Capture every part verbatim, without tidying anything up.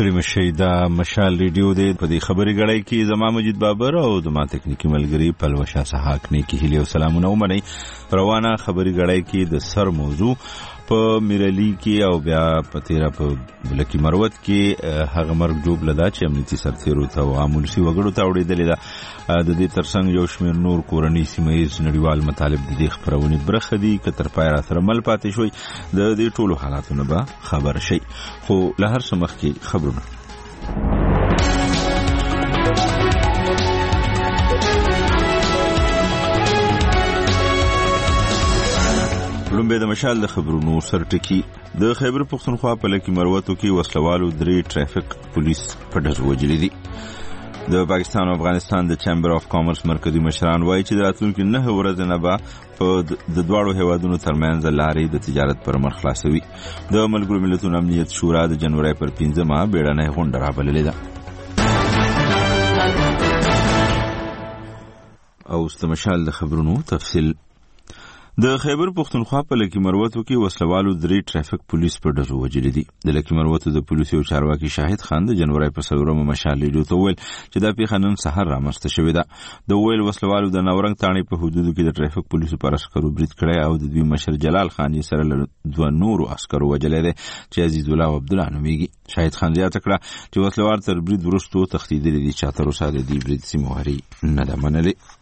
ستړي مشي دا مشال ریډیو دی په دې خبري غړای کې زما مجید بابر او د ما تکنیکی ملګری پلوشا سحاق نه کې هلي او سلامونه ومني روانه خبري غړای کې د سر موضوع په میرلی کې او بیا په تیرا په بلکی مروت کې هغه مرګ جوړ لدا چې امنیتي سرتیرو ته او عامل سی وګړو ته وړېدل دا د دې ترڅنګ یو شمېر نور کورنۍ سیمایز نړیوال مطالب د دې خبرونه برخه دي کتر پای را سره مل پاتې شوی د دې ټولو حالاتونو به خبر شي خو له هر څه مخکې خبرونه لومبه د مشال د خبرونو سرټکی د خیبر پختونخوا په لکی مروتو کې وسلوالو درې ټرافیک پولیس په ډزو وجلې دي د پاکستان او افغانستان د چیمبر اف کامرس مرکزی مشران وایي چې د راتلونکي نه ورځې نه به په د دواړو هیوادونو ترمنځ لارې د تجارت پر مخ خلاصوي د ملګرو ملتونو امنیت شورا د جنوري پر پنځمه بیړنۍ غونډه رابللې ده او استمشال د خبرونو تفصیل د خیبر پختونخوا په لکی مروتو کې وسلوالو درې ټرافیک پولیس په ډزو وجلې دي د لکی مروتو د پولیسو چارواکي شاهد خان د جنوري په څلورمه مشال لیدو ته ویل چې دا پیښه نن سحر رامنځته شوې ده د ویل وسلوالو د ناورنګ تاڼې په حدودو کې د ټرافیک پولیسو پر عسکرو برید کړی او د دوی مشر جلال خان یې سره له دوه نورو عسکرو وجلې دي چې عزیز الله او عبد الله نومېږي شاهد خان زیاته کړه چې وسلوال تر برید وروسته تښتېدلي دي چې تر اوسه د دې برید سیموهري نه ده منلې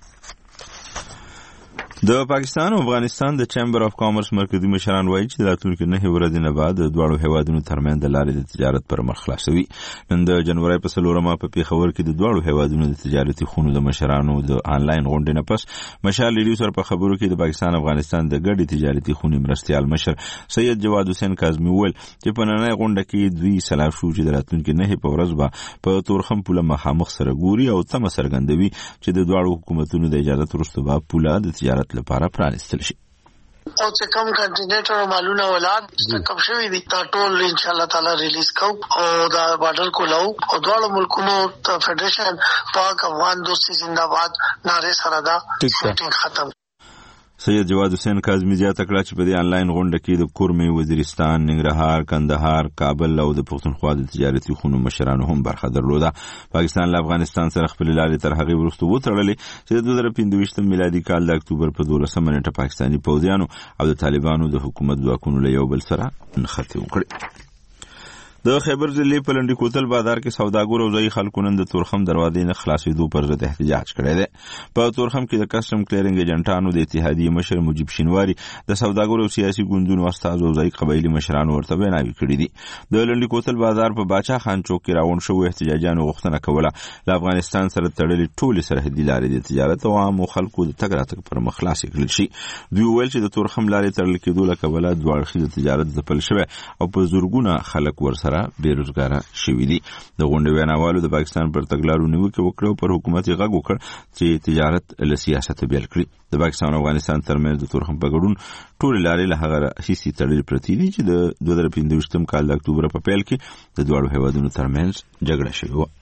د پاکستان او افغانستان د چیمبر اف کامرس مرکزی مشران وایي چې د راتلونکي نه ورځې نه بعد د دواړو هیوادونو ترمنځ د لارې د تجارت پر مخ خلاصوي نن د جنوري په څلورمه په پیښور کې د دواړو هیوادونو د تجارتي خونو د مشرانو د آنلاین غونډې نه پس مشال لیډیو سره په خبرو کې د پاکستان افغانستان د ګډي تجارتي خونې مرستيال مشر سید جواد حسین کاظمی ویل چې په نننۍ غونډه کې دوی سلاف شو چې د راتلونکي نه په ورځ به په تورخم پوله مخامخ سره ګوري او تم سرګندوي چې د دواړو حکومتونو د اجازه وروسته به پوله د تجارت لپاره پرانستل شي او چې کوم کنټینټر او مالونه ولاد کم شوی دي تا ټول ان شاء الله تعالی ریلیز کو او دا بارډر کولاو او دواړو ملکونو فدریشن پاک افغان دوستي زنده باد ناره سره دا ختم سید جواد حسین کاظمی زیاته کړه چې په دې آنلاین غونډه کې د کورمې وزیرستان ننګرهار کندهار کابل او د پښتونخوا د تجارتي خونو مشرانو هم برخه درلوده پاکستان له افغانستان سره خپل لارې تر هغه وروسته وتړلې چې د دوه زره پنځه میلادي کال د اکتوبر په دولسمه نیټه پاکستاني پوځیانو او د طالبانو د حکومت ځواکونو له یو بل سره نښتې وکړې د خیبر ضلع په لنډی کوتل بازار کې سوداګر او ځای خلکو نن د تورخم دروازې نه خلاصېدو پر ضد احتجاج کړی دی په تورخم کې د کسټم کلیرنګ ایجنټانو د اتحادیې مشر مجیب شینواری د سوداګر او سیاسي ګوندونو استازو او ځای قبایلی مشرانو ورته ویناوي کړې دي د لنډی کوتل بازار په باچا خان چوک کې راوون شو احتجاجانو غوښتنه کوله له افغانستان سره تړلې ټولې سرحدي لارې د تجارت او عامو خلکو د تګ راتګ پر مخ خلاصې کړل شي دوی ویل چې د تورخم لارې تړل کېدو له کبله دوه اړخیز تجارت ځپل شوی او په زورګونه خلک ورسره بیروزګار شوی دي د غونډې ویناوالو د پاکستان پر تګلارو نیوکه وکړه پر حکومت یې غږ وکړ چې تجارت له سیاست بیل کړي د پاکستان او افغانستان ترمنځ د تورخم په ګډون ټول لارې له هغه هیڅ تړلې پرتې دي چې د دوه زره پنځه کال د اکتوبر په پیل کې د دواړو هیوادونو ترمنځ جګړه شوې وه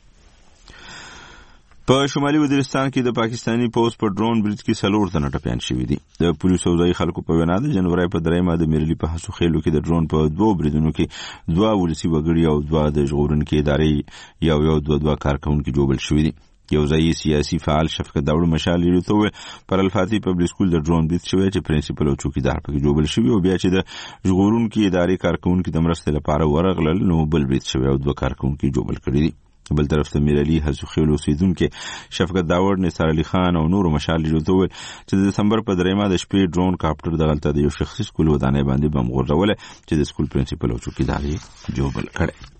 په شمالي وزیرستان کې د پاکستاني پوز په ډرون برید کې څلور تنه ټپیان شوي دي د پولیسو ځای خلکو په وینا د جنوري په درېمه د میرلی په حسو خېلو کې د ډرون په دوه بریدونو کې دوه ولسی وګړي او دوه د ژغورونکو ادارې یو یو دوه دوه کارکونکو جوړل شوي دي یو ځای سیاسي فعال شفقت داوړ مشال لیدو ته پر الفاتی پبلک سکول د ډرون برید شوی چې پرنسپل او چوکیدار پکې جوړل شوی او بیا چې د ژغورونکو ادارې کارکونکو د مرستې لپاره ورغلل نو بل برید شوی او دوه کارکونکو جوړل کړی دي بل طرف ته میرلی حسوخیل اوسیدونکو شفقت داوړ نثار علي خان او نور مشال لیدو ته چې د دسمبر په درېمه د شپې ډرون کاپټر د غلطه د یو شخصي سکول ودانۍ باندې بم غورځول چې د سکول پرنسپل او چوکیدار یې جوړل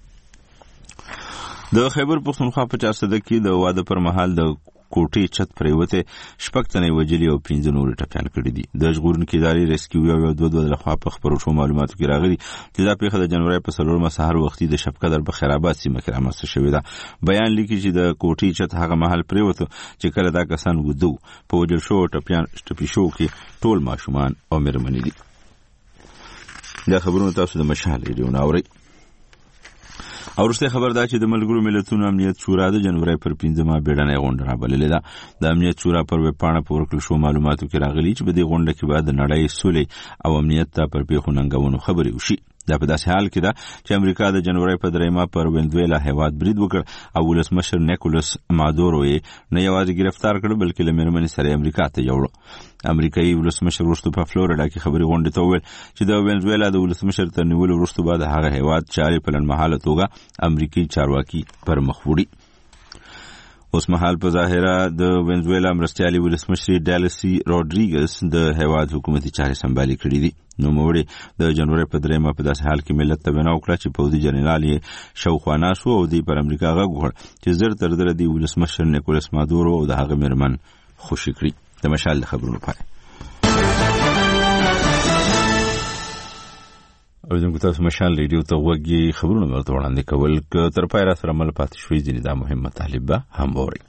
کړي د خیبر پختونخوا په چارسده کې د واده پر مهال د کوټې چت پریوته شپږ تنې وجلي او پنځه نور ټپیان کړي دي د ژغورونکو ادارې ریسکیو یو دوه دوه لخوا په خبرو شو معلوماتو کې راغلي چې دا پیښه د جنوري په څلورمه سهار وختي د شپقدر په خیرآباد سیمه کې رامنځته شوې ده بیان لیکي چې د کوټې چت هغه محل پریوته چې کله دا کسان ودو په وجل شو ټپیان ټپي شو کې ټول ماشومان او مېرمنې دي دا خبرونه تاسو د مشال ریډیو ناوري او وروسته خبر دا چې د ملګرو ملتونو امنیت شورا د جنوري پر پنځمه بیړنۍ غونډه رابللې ده د امنیت شورا پر ویب پاڼه په ورکړل شو معلوماتو کې راغلي چې په دې غونډه کې به د نړۍ سولې او امنیت ته پر پیښو ننګونو خبرې وشي دا په داسې حال کې ده چې امریکا د جنوري په دریمه پر وینزویلا هیواد برید وکړ او ولسمشر نیکولس مادورو یې نه یوازې گرفتار کړ بلکې له میرمنې سره امریکا ته یوړ. امریکایي ولسمشر وروسته په فلوریډا کې خبري غونډې ته وویل چې د وینزویلا د ولسمشر تر نیولو وروسته به د هغه هیواد چارې په لنډمهاله توګه امریکایي چارواکي پر مخ وړي. اوس مهال په ظاهره د وینزویلا مرستیالي ولسمشر ډالسي روډریګس د هیواد حکومتي چارې سمبالي کړې دي. نو موړي د جنوري په دریمه په داسې حال کې ملت ته وینا وکړه چې پوځي جنرال یې شاوخوا ناست و او دوی پر امریکا غږ وکړ چې زر تر زره د ولسمشر نیکولس مادورو او د هغه میرمن خوشي کړي. د مشال د خبرونو پای اوریدونکو تاسو مشال ریډیو ته وګورئ. خبرونه ورته وړاندې کول ک تر پای را سره مل پاتې شوي ځینې دا مهم مطالب به هم ووري.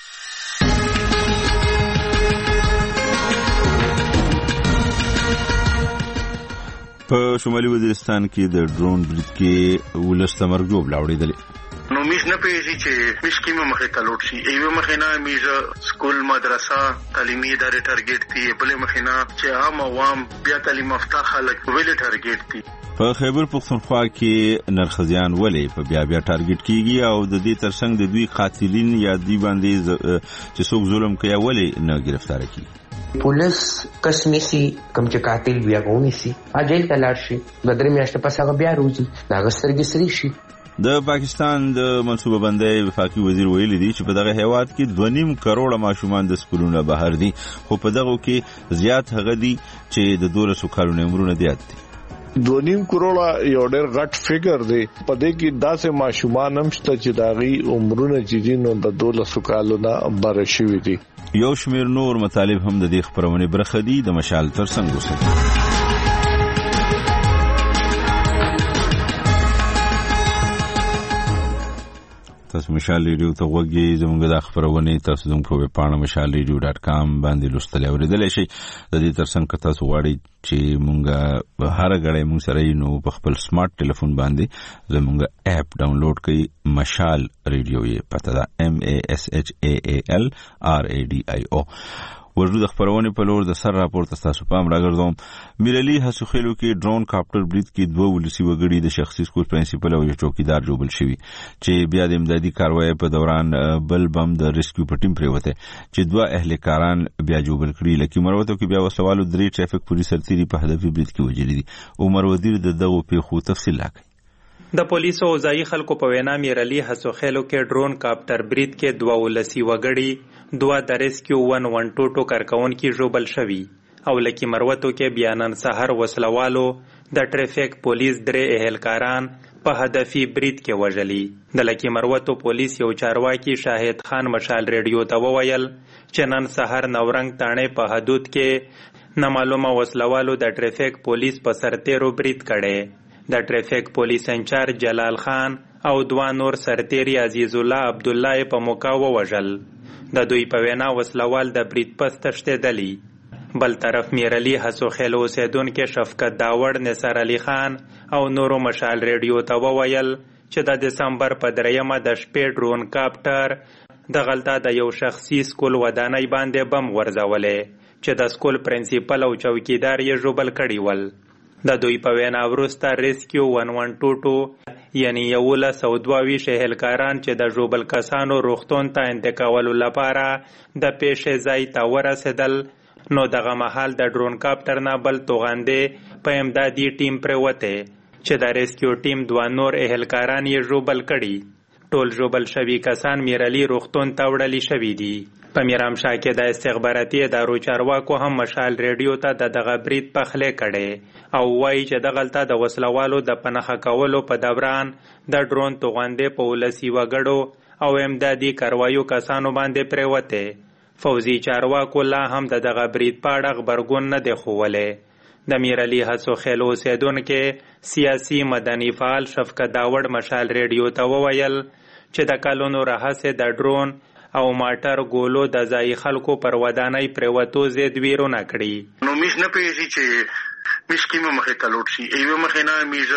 په شمالي وزیرستان کې د ډرون برید کې ولس ته مرګ جوړ لاوړېدلې. نو میش نه پیږي چې میش کیمه مخه تلوټ شي ایو مخه نه میز سکول مدرسه تعلیمي ادارې ټارګټ دي بلې مخه نه چې عام عوام بیا تعلیم یافته خلک ویل ټارګټ دي. په خیبر پختونخوا کې نرخزیان ولې په بیا بیا ټارګټ کیږي او د دې ترڅنګ د دوی قاتلین یا دی باندې چې څوک ظلم کوي ولې نه گرفتار کیږي. پولیس قسمی سي کم چې قاتل بیا غونی سي اجل تلار شي د درې میاشتې پس هغه بیا روزي دا غسترګي سری شي. د پاکستان د منصوبه بندۍ وفاقي وزیر ویلي دی چې په دغه هیواد کې دوه نیم کروڑه ماشومان د سکولونو بهر دي خو په دغه کې زیات هغه دي چې د دولسو کالونو عمرونه زیات دي. دو نیم کروڑه یو ډېر غټ فګر دی په دې کې داسې ماشومان هم شته چې داغي عمرونه چې دي نو د دولسو کالونو بره شوي دي. یو شمیر نور مطالب هم د دې خبرونې برخه دي. د مشال ترڅنګ اوسئ. تاسو مشال ریډیو ته وګورئ. زموږ د خبرونه تاسو زموږ په پاڼه مشال ریډیو ډاټ کام باندې لوستل او اوریدلای شئ. د دې ترڅنګ که تاسو غواړئ چې مونږه هر غړی مونږ سره نو په خپل سمارټ ټلیفون باندې زموږ اپ ډاونلوډ کړئ. مشال ریډیو یې پته ده ام ا اس اچ ا ا ال ار ا ډي آی او. ورجو د خبرونه په لور د سر راپورته تاسو پام راګرځوم. میرلی حسوخیلو کې ډرون کاپټر برید کې دوه ولسی وګړي د شخصي سکول پرنسپل او یو چوکیدار جوړل شوی چې بیا د امدادي کاروایی په دوران بل بم د ریسکیو په ټیم پریوته چې دوه اهلکاران بیا جوړل کړي. لکه مروته کې بیا وسوالو درې ټریفیک پولیس سرتيري په هدفي برید کې وجلي دي. عمر وزیر د دغه په خو تفصیل راکړي. د پولیسو او ځایي خلکو په وینا میرلی حسوخیلو کې ډرون کاپټر برید کې دوه ولسی وګړي دوه د ریسکیو ون ون ټو ټو کارکون کې جوړل شوی او لکه مروتو کې بیانن سحر وسلوالو د ټریفیک پولیس درې اهلکاران په هدفي برید کې وژلي. د لکه مروتو پولیس یو چارواکي شاهد خان مشال ریډیو ته وویل چې نن سحر نورنګ تانه په حدود کې نامعلومه وسلوالو د ټریفیک پولیس په سرتیرو برید کړي. د ټریفیک پولیس انچارج جلال خان او دوه نور سرتیري عزیز الله عبد الله په موقع ووژل. د دوی په وینا وسلوال د برید پس تښتېدلی. بل طرف میرلی حسوخیلو اوسیدونکي شفقت داوړ نثار علي خان او نورو مشال ریډیو ته وویل چې د دسمبر په دریمه د شپې ډرون کاپټر د غلطه د یو شخصي سکول ودانۍ باندې بم ورځولې چې د سکول پرنسپل او چوکیدار یې ژوبل کړي ول. د دوی په وینا وروسته ریسکیو ون ون ټو ټو یعنی یولس او دوه ویشت اهلکاران چې د ژوبل کسانو روغتون ته انتقالولو لپاره د پیښې ځای ته ورسېدل. نو دغه مهال د ډرون کاپټر نه بل توغندې په امدادي ټیم پرېوتې چې د ریسکیو ټیم دوه نور اهلکاران یې ژوبل کړي. ټول ژوبل شوي کسان میرلی روغتون ته وړلي شوي دي. په میرامشاه کې د استخباراتي ادارو چارواکو هم مشال ریډیو ته د دغه برید پخلی کړي او وایي چې دغلته د وسلوالو د پنخه کولو په دوران د ډرون توغندې په ولسي وګړو او امدادي کاروایو کسانو باندې پرېوتې. فوزي چارواکو لا هم د دغه برید په اړه غبرګون نه دی ښوولی. د میرلی حسوخیلو اوسیدونکي سیاسي مدني فعال شفقت داوړ مشال ریډیو ته وویل چې د کلونو راهیسې د ډرون او ماټر ګولو د ځای خلکو پر ودانۍ پریوتو زید ویرونه کړي. نو میش نه پیږي چې میش کیمه مخه تلوټ شي ایو مخه نه میز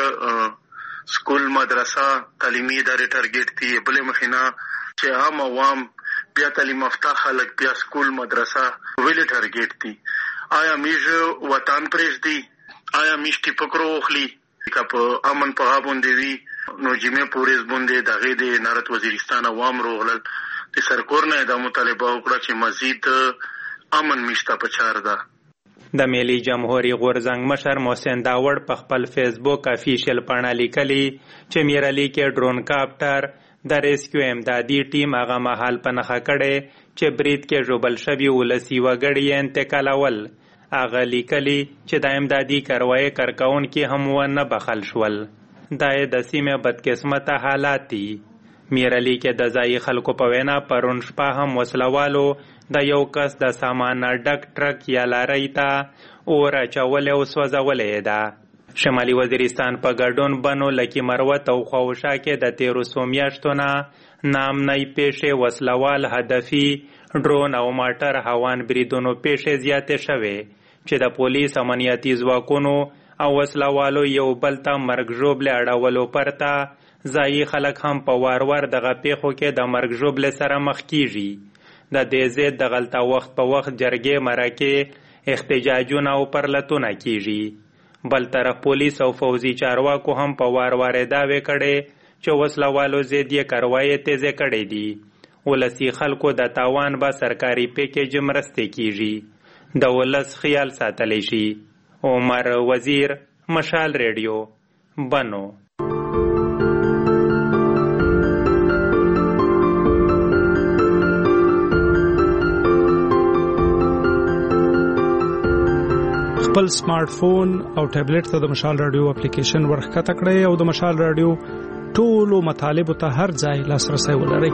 سکول مدرسه تعلیمي ادارې ټارګټ دي بلې مخه نه چې عام عوام بیا تعلیم یافته خلک بیا سکول مدرسه ویل ټارګټ دي. آیا میز وطن پرېږدي؟ آیا میش ټیپکرو اخلي؟ کپ امن په غابون دی نو جمعه پوریز باندې دغه د نارت وزیرستان عوام روغلل د سرکور نه د مطالبه وکړه چې مزید امن مشته پچار ده. د ملي جمهوریت غورزنګ مشر محسن داوړ په خپل فیسبوک افیشل پاڼه لیکلي چې میرالي کې ډرون کاپټر د ریسکیو امدادي ټیم هغه مهال په نښه کړی چې برید کې ژوبل شوي ولسي وګړي یې انتقالول. هغه لیکلي چې د امدادي کاروایي کارکوونکي هم ونه بخښل شول. دا یې د سیمې بدقسمته حالات دي. میرالي کې د ځایي خلکو په وینا پرون شپه هم وسلوالو د یو کس د سامان ډک ټرک یا لارۍ ته اور اچولې او سوځولې ده. شمالي وزیرستان په ګډون بنو لکي مروت او خواوشا کې د تیرو څو میاشتو نه نامنۍ پیښې وسلوال هدفي ډرون او ماټر هوان بریدونو پیښې زیاتې شوې چې د پولیس امنیتي ځواکونو او وسلوالو یو بل ته مرګ ژوبلې اړولو پرته ځایي خلک هم په وار وار دغه پیښو کې د مرګ ژوبلې سره مخ کیږي. د دې ضد د غلطه وخت په وخت جرګې مرکې احتجاجونه او پرلتونه کیږي. بل طرف پولیس او فوزي چارواکو هم په وار وار دعوې کړي چې وسلوالو ضد یې کاروایي تیزې کړې دي. ولسي خلکو د تاوان به سرکاري پیکیج مرستې کیږي. د ولس خیال ساتلی شي. عمر وزیر، مشال ریډیو، بنو. خپل سمارټ فون او ټابلیټ ته د مشال رادیو اپلیکیشن ورښکته کړئ او د مشال رادیو ټولو مطالبو ته هر ځای لاسرسی ولرئ.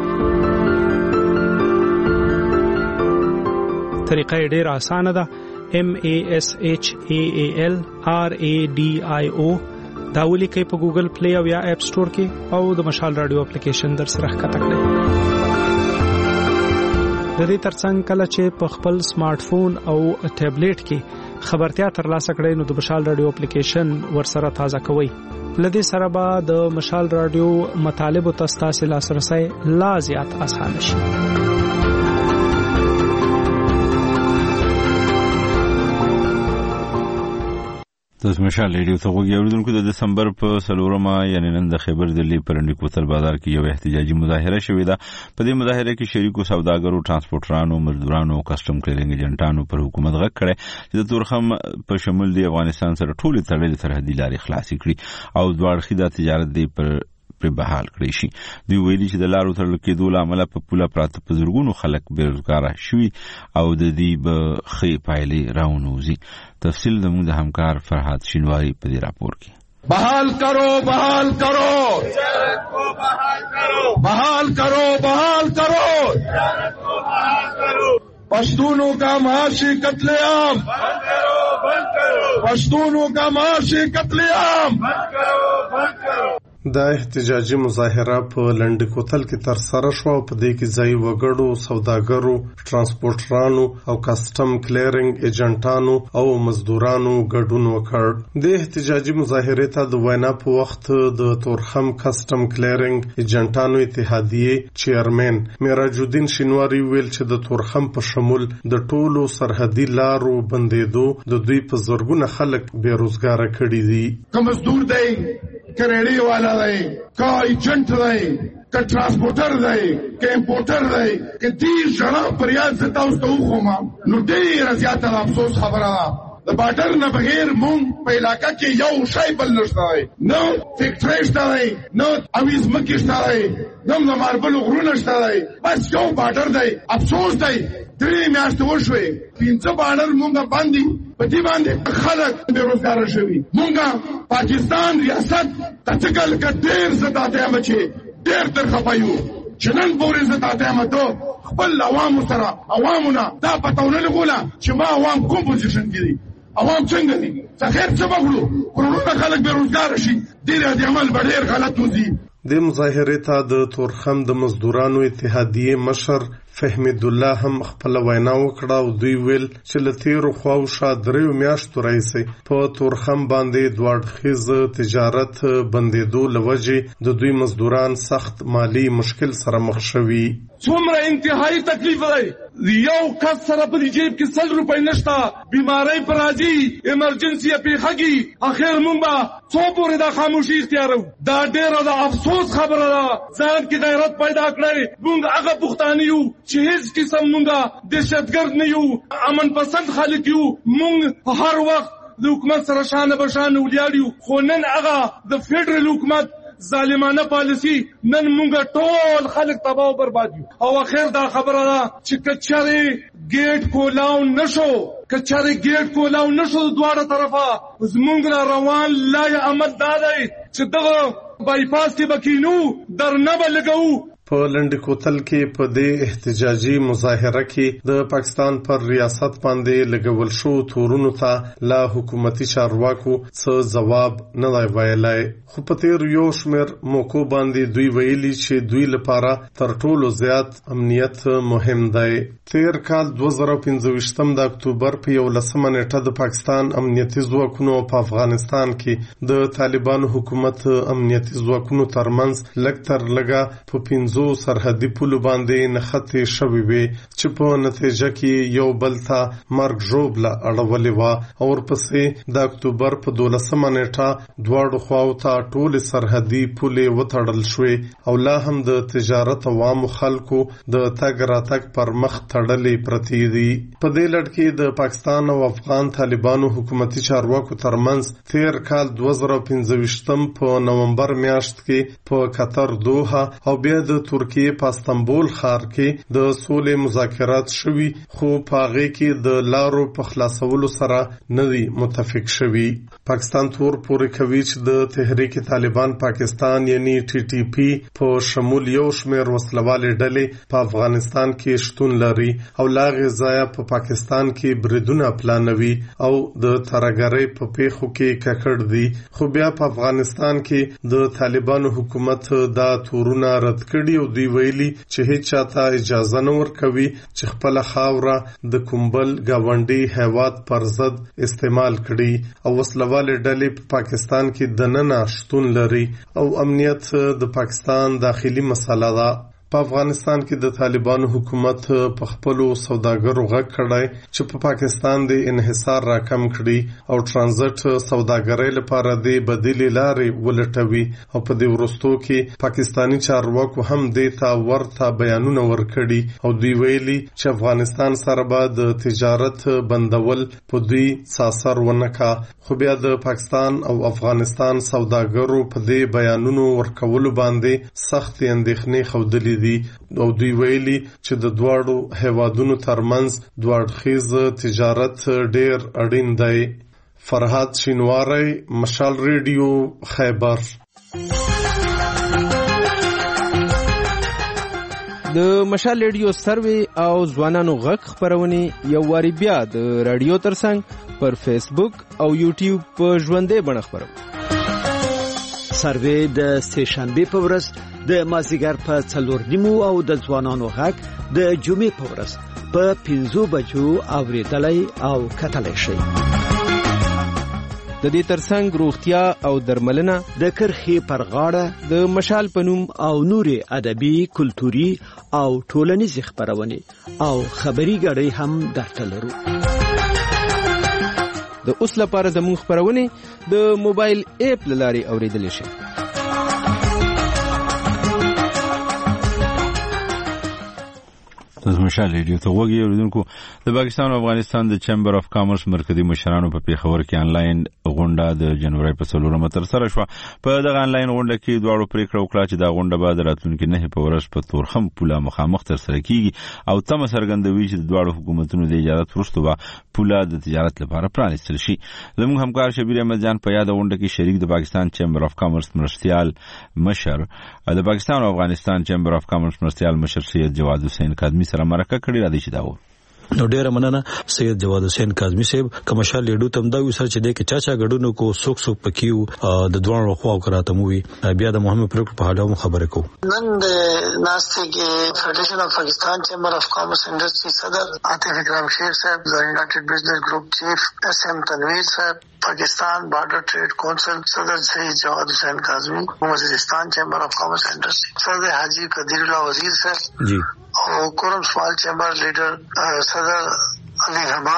طریقه یې ډېره اسانه ده. M A S H A A L R A D I O دا ولیکئ په ګوګل پلی او یا اپ سټور کې او د مشال رادیو اپلیکیشن در سره ښکته کړئ. د دې ترڅنګ کله چې په خپل سمارټ فون او ټابلیټ کې خبرتیا ترلاسه کړئ نو د مشال رادیو اپلیکیشن ورسره تازه کوئ. لدې سره به د مشال رادیو مطالبو ته ستاسو لاسرسی لا زیات اسانه شي. تاسو مشال ریډیو ته وګورئ. اوریدونکو د دسمبر په څلورمه یعنی نن د خیبر دلی پرنډي کوتل بازار کې یو احتجاجي مظاهره شوې ده. په دې مظاهره کې شریکو سوداګرو، ترانسپورټرانو، مزدورانو او کسټم کلیرینګ ایجنټانو پر حکومت غږ کړی چې د تورخم په شمول د افغانستان سره ټولې تړلې سرحدي لارې خلاصې کړي او دوه اړخیزه تجارت دی پر پر بحال کړی شي. دوی ویلي چې د لارو تړل کېدو له امله په پوله پراته په زرګونو خلک بېروزګاره شوي او د دې به ښې پایلې راونوځي. تفصیل زموږ د همکار فرحات شینواری په دې راپور کې. بحال کرو بحال کرو تجارت کو بحال کرو بحال کرو بحال کرو تجارت کو بحال کرو. پشتونوں کا معاشی قتل عام بند کرو بند کرو. پشتونوں کا معاشی قتل عام بند کرو بند کرو. دا احتجاجي مظاهره په لنډ کوتل کې تر سره شو او په دې کې ځای وګړو، سوداګرو، ترانسپورټرانو او کسټم کلیرینګ ایجنټانو او مزدورانو ګډون وکړ. د احتجاجي مظاهره ته د وینا په وخت د تورخم کسټم کلیرینګ ایجنټانو اتحادیه چیرمن معراج الدین شینواری ویل چې د تورخم په شمول د ټولو سرحدي لارو بندېدو د دوی په زرګونه خلک بیروزګاره کړي دي. کوم مزدور دی کریډي والا دی، کا ایجنټ دی، کا ترانسپورټر دی، کا امپورټر دی، که دې ژړا فریاد زه تاسو ته وښوم نو ډېره زیاته افسوس خبره ده. د باډر نه بغیر مونږ په علاقه کې یو شی بل نشته دی. نو فیکټرۍ شته دی، نو اویز ځمکې شته دی، نو د ماربلو غرونه شته دی. بس یو باډر دی. افسوس دی درې میاشتې وشوې پنځه باډر مونږ باندې په دې باندې خلک بېروزګاره شوي. مونږ پاکستان ریاست ته څه کال که ډېر زه تاته یم چې ډېر تر خفه یو چې نن پورې زه تاته یم ته خپل عوامو سره عوامو نه دا پته ونه لګوله چې ما عوام کوم پوزیشن کې دي، عوام څنګه دي. څه خیر څه به کړو کروڑونه خلک بېروزګاره شي. دې رد عمل به ډېر غلط وځي. د مظاهرې ته د تورخم د مزدورانو اتحادیه مشر فهمید الله هم خپل وینا وکړه او دوی ویل چې له تیرو خواوشا دریو میاشتو راهیسې په تورخم باندې دوه اړخیز تجارت بندېدو له وجې د دوی مزدوران سخت مالی مشکل سره مخ شوي. څومره انتهایی تکلیف دی. یو کس سره په دې جیب کې سل روپۍ نشته، بیماری پر راځي، ایمرجنسي پیښه کېږي، اخر مونږ به څو پورې دا خاموشي اختیارو. دا ډېره د افسوس خبره ده. ځان کې غیرت پیدا کړئ. موږ هغه پښتانه یو چې هیڅ قسم موږ دهشتګرد نه یو، امن پسند خلک یو. موږ هر وخت د حکومت سره شانه بشانه ولیاړ یو، خو نن هغه د فدرال حکومت ظالمانه پالیسی نن موږ ټول خلک تباہ او برباد یو. او اخر دا خبره ده چې کچاري گیټ کولاو نشو، کچاري گیټ کولاو نشو دواړه طرفه زمونږ را روان لای عمل دا دی چې دغه بایپاس کې بکینو در نه بلګو. په لنډ کوتل کې په دې احتجاجي مظاهره کې د پاکستان پر ریاست باندې لګول شو تورونو ته لا حکومتي چارواکو څه جواب نه دی ویلای. خو په تیر یو شمېر موقعو باندې دوی ویلي چې دوی لپاره تر ټولو زیات امنیت مهم دی. تیر کال دوه زره پنځه ویشتم د اکتوبر په یولسمه نیټه د پاکستان امنیتي ځواکونو په افغانستان کې د طالبانو حکومت امنیتي ځواکونو ترمنځ لږ تر لږه په پنځه سرحدي پولو باندې نښتې شوې وې چې په نتیجه کې یو بل ته مرګ ژوبله اړولې وه. او ورپسې د اکتوبر په دولسمه نیټه دواړو خواو ته ټولې سرحدي پولې وتړل شوې او لا هم د تجارت او عامو خلکو د تګ راتګ پر مخ تړلې پرتې دي. په دې لړ کې د پاکستان او افغان طالبانو حکومتي چارواکو ترمنځ تیر کال دوه زره پنځه ویشتم په نومبر میاشت کې په قطر دوحه او بیا د ترکیه په استنبول ښار کې د سولې مذاکرات شوي، خو په هغې کې د لارو په خلاصولو سره نه دي متفق شوي. پاکستان تور پورې کوي چې د تحریک طالبان پاکستان یعنی ټي ټي پی په شمول یو شمېر وسلوالې ډلې په افغانستان کې شتون لري او لا غذایا په پاکستان کې بریدونه پلانوي او د ترهګرۍ په پیښو کې ککړ دي. خو بیا په افغانستان کې د طالبانو حکومت دا تورونه رد کړي او دوی ویلي چې هیڅ چاته اجازه نه ورکوي چې خپل خاوره د کومبل گاونډي هیواد پر ضد استعمال کړي. او وسلوالې ډلې په پاکستان کې دننه شتون لري او امنیت د پاکستان داخلي مسله ده. په افغانستان کې د طالبانو حکومت په خپلو سوداګرو غږ کړی چې په پاکستان د انحصار راکم کړي او ترانزیت سوداګرۍ لپاره د بدیلې لارې ولټوي. او په دې وروستو کې پاکستانی چارواکو هم دې ته ورته بیانونه ورکړي او دوی ویلي چې افغانستان سره به د تجارت بندول په دوی ساسر ونه کا. خو بیا د پاکستان او افغانستان سوداګرو په دې بیانونو ورکولو باندې سخت اندېښنې ښودلې دي او دوی ویلي چې د دواړو هیوادونو ترمنځ دوه اړخیز تجارت ډیر اړین دی. فرهاد شینواری، مشال ریډیو، خیبر. د مشال ریډیو سروي او ځوانانو غږ خبرونه یو واری بیا د رادیو ترڅنګ پر فیسبوک او یوټیوب په ژوندې بڼه خبرو. سروي د سهشنبه په ورځ د مازیګر په څلور نیمو او د ځوانانو غږ د جمعې په ورځ په پنځو بجو اوریدلای او کتلای شي. د دې ترڅنګ روغتیا او درملنه، د کرخي پر غاړه، د مشال پنوم او نوري ادبي، کلتوري او ټولنیز خبرونه او خبري غړي هم درته لرو. د اوس لپاره زموږ خبرونه د موبایل اپ لاري اوریدل شي. تاسو مشال ریډیو ته وګورئ. اوریدونکو، د پاکستان او افغانستان د چیمبر اف کامرس مرکزی مشرانو په پیښور کې انلاین غونډه د جنوري په څلورمه تر سره شو. په دغه انلاین غونډه کې دواړو پریکړه وکړه چې دا غونډه به د راتلونکي نه په ورځ په تورخم پوله مخامخ تر سره کیږي او تم څرګندوي چې د دواړو حکومتونو د اجازه وروسته به پوله د تجارت لپاره پرانیستل شي. زموږ همکار شبیر احمد جان په یاد غونډه کې شریک د پاکستان چیمبر اف کامرس مرستيال مشر د پاکستان او افغانستان چیمبر اف کامرس مرستيال مشر سید جواد حسین کاظمی سره مرکه کړې را دي چې دا و. نو ډیره مننه سید جواد حسین کاظمی صاحب. کمشال لیډو تم دا وسر چې د کې چاچا غډونو کو سوک سوک پکیو د دوه خواو کراته موي بیا د محمد پروک په حاله خبره کو. نن د ناشته کې فدریشن اف پاکستان چیمبر اف کامرس انډستری صدر عاطف اکرام شیخ صاحب، د یونایټډ بزنس گروپ چیف اس ایم تنویر صاحب، پاکستان بارڈر ٹریڈ کونسل صدر سید جواد حسین کاظمی، وزیرستان چیمبر اف کامرس انڈسٹری صدر حاجی قدیر اللہ وزیر صاحب جی، اور کورم سمال چیمبر لیڈر صدر علی حماد،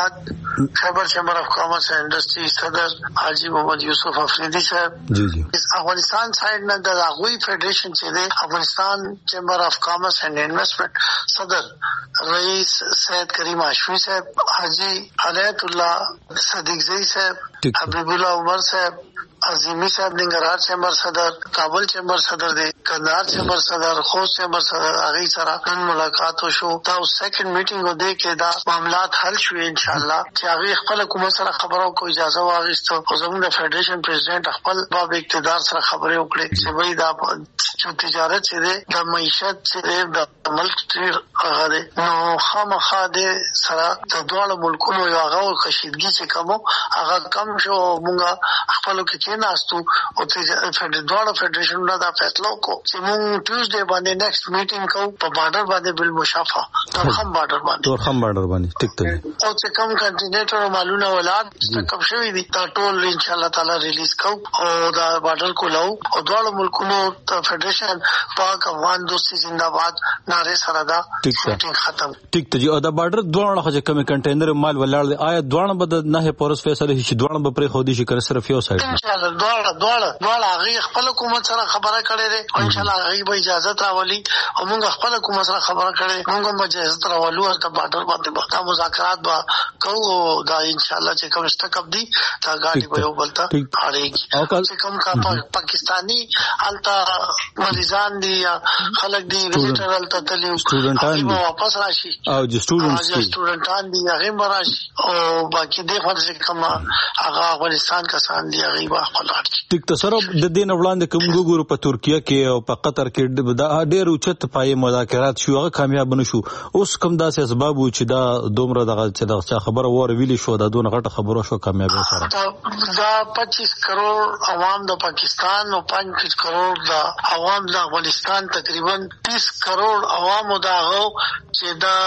خیبر چیمبر اف کامرس اینڈ انڈسٹری صدر حاجی محمد یوسف افریدی صاحب جی جی افغانستان سائیڈ نه د هغوی فیډریشن چې دی افغانستان چیمبر اف کامرس اینڈ انویسٹمنٹ صدر رئیس سید کریم هاشمی صاحب حاجی عنایت الله صدیق زئی صاحب حبیب الله عمر صاحب عظیمی صاحب ننګرهار چیمبر صدر کابل چیمبر صدر دی کندهار چیمبر صدر خوست چیمبر صدر هغه سره نن ملاقات وشو دا سیکنډ میټینګ و دی کې دا معاملات حل شو ان شاء الله چې هغه خپل حکومت سره خبرو کو اجازه واغسته او زموږ د فیډریشن پریزیدنت خپل باب اقتدار سره خبرې وکړي چې وای دا چې تجارت چې دی د معیشت چې دی د ملک تیر هغه دی نو خامخا د سره د دوه ملکونو یو هغه کشیدګي چې کوم هغه کم شو مونږه خپل کې ناستو او د دوه فیډریشن نه دا فیصله وکړو چې موږ ټیوزډے باندې نیکسټ میټینګ کوو په بارډر باندې بل مشافه تورخم بارډر باندې تورخم بارډر باندې ټیک ته او چې کوم کنټینیټر مالونه ولاد تکب شوی دي دا ټول ان شاء الله تعالی ریلیز کوو او دا بارډر کولاو او دوه ملکونو فیډریشن پاک افغان دوستي زنده‌باد ناره سره دا میټینګ ختم ټیک ته او دا بارډر دوه خو کوم کنټینر مال ولاړ دی آیا دوه به نه پورس فیصله شي دوه به پرې خو دي شي کړ صرف یو سایډ دواړه دواړه دواړه هغه خپل حکومت سره خبره کړې ده ان شاء الله هغه به اجازه راولي او موږ خپل حکومت سره خبره کړې موږ به اجازه راولو او د بارډر باندې به مذاکرات به کوو دا ان شاء الله چې کوم ستکب دي دا غاډي به یو بلته اړيږي او چې کوم کا پاکستانی التا مریضان دي خلک دي ویزټر التا تلي سټوډنټان واپس راشي او د سټوډنټس دي سټوډنټان دي هغه مراشي او باقي د فرض کوم هغه افغانستان کسان دي هغه ټیک ته سره د دین وړاندې کوم ګورو په ترکیه کې او په قطر کې دا ډېر اوچت پای مذاکرات شو هغه کامیاب نه شو اوس کوم داسې اسباب و چې دا دومره دغه چې دا خبره وره ویلي شو دا دونه غټه خبره شو کامیاب سره دا پچیس کروڑ عوام د پاکستان او پنځه کروڑ د عوام د افغانستان تقریبا تیس کروڑ عوام دا غو چې دا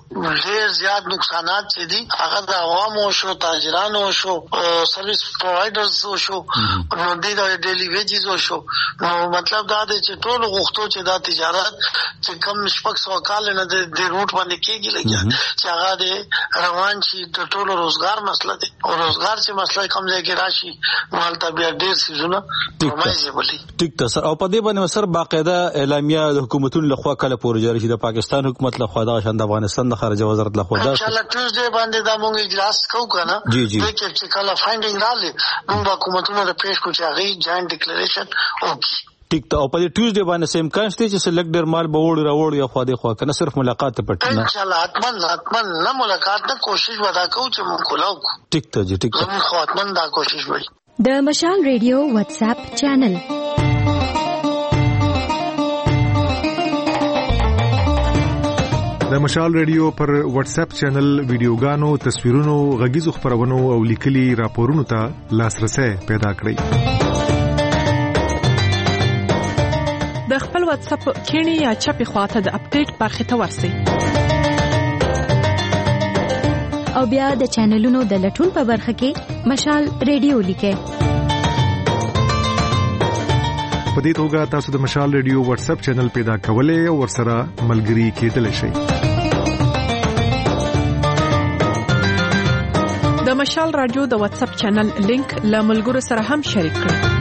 ډېر زیات نقصانات چې دي هغه د عوامو شو تاجرانو شو سرویس پرووایډرز شو نو د ډیلی ویجز شو نو مطلب دا دی چې ټول غوښتو چې دا تجارت چې کم شپږ سوه کال نه د روټ باندې کېږي لګیا چې هغه د روان شي د ټولو روزګار مسله دی او روزګار چې مسله کم ځای کې راشي نو هلته بیا ډېر څیزونه پرومایزیبل دي ټیک ته سر او په دې باندې سر باقاعده اعلامیه د حکومتونو لخوا کله پورې جاري شي د پاکستان حکومت لخوا دا شان د افغانستان د خارجه وزارت لخوا دا ان شاء الله ټیوزډے باندې دا موږ اجلاس کوو کنه جی جی چې کله فایندینګ رالي موږ حکومتونو د پیش کو چې هغه جاینټ ډیکلیریشن وکړي ټیک ته او په ټیوزډے باندې سیم کانشته چې سلیکټ ډیر مال به وړ راوړ یا خو دې خو کنه صرف ملاقات ته پټ نه ان شاء الله اتمن اتمن نه ملاقات نه کوشش ودا کوو چې مونږ کولاو ټیک ته جی ټیک ته مونږ خو اتمن دا کوشش وکړو د مشال ریډیو واتس اپ چینل د مشال ریډیو پر واتس اپ چینل ویډیوګانو تصویرونو غږیزو خبرونو او لیکلي راپورونو ته لاسرسي پیدا کړئ د خپل واتس اپ کینی یا چپی خواته د اپډیټ برخه ته ورسئ او بیا د چینلونو د لټون په برخه کې مشال ریډیو لیکئ په دې توګه تاسو د مشال ریډیو واتس اپ چینل پیدا کولای او ورسره ملګري کېدلی شئ د مشال رادیو د واتس اپ چینل لینک له ملګرو سره هم شریک کړئ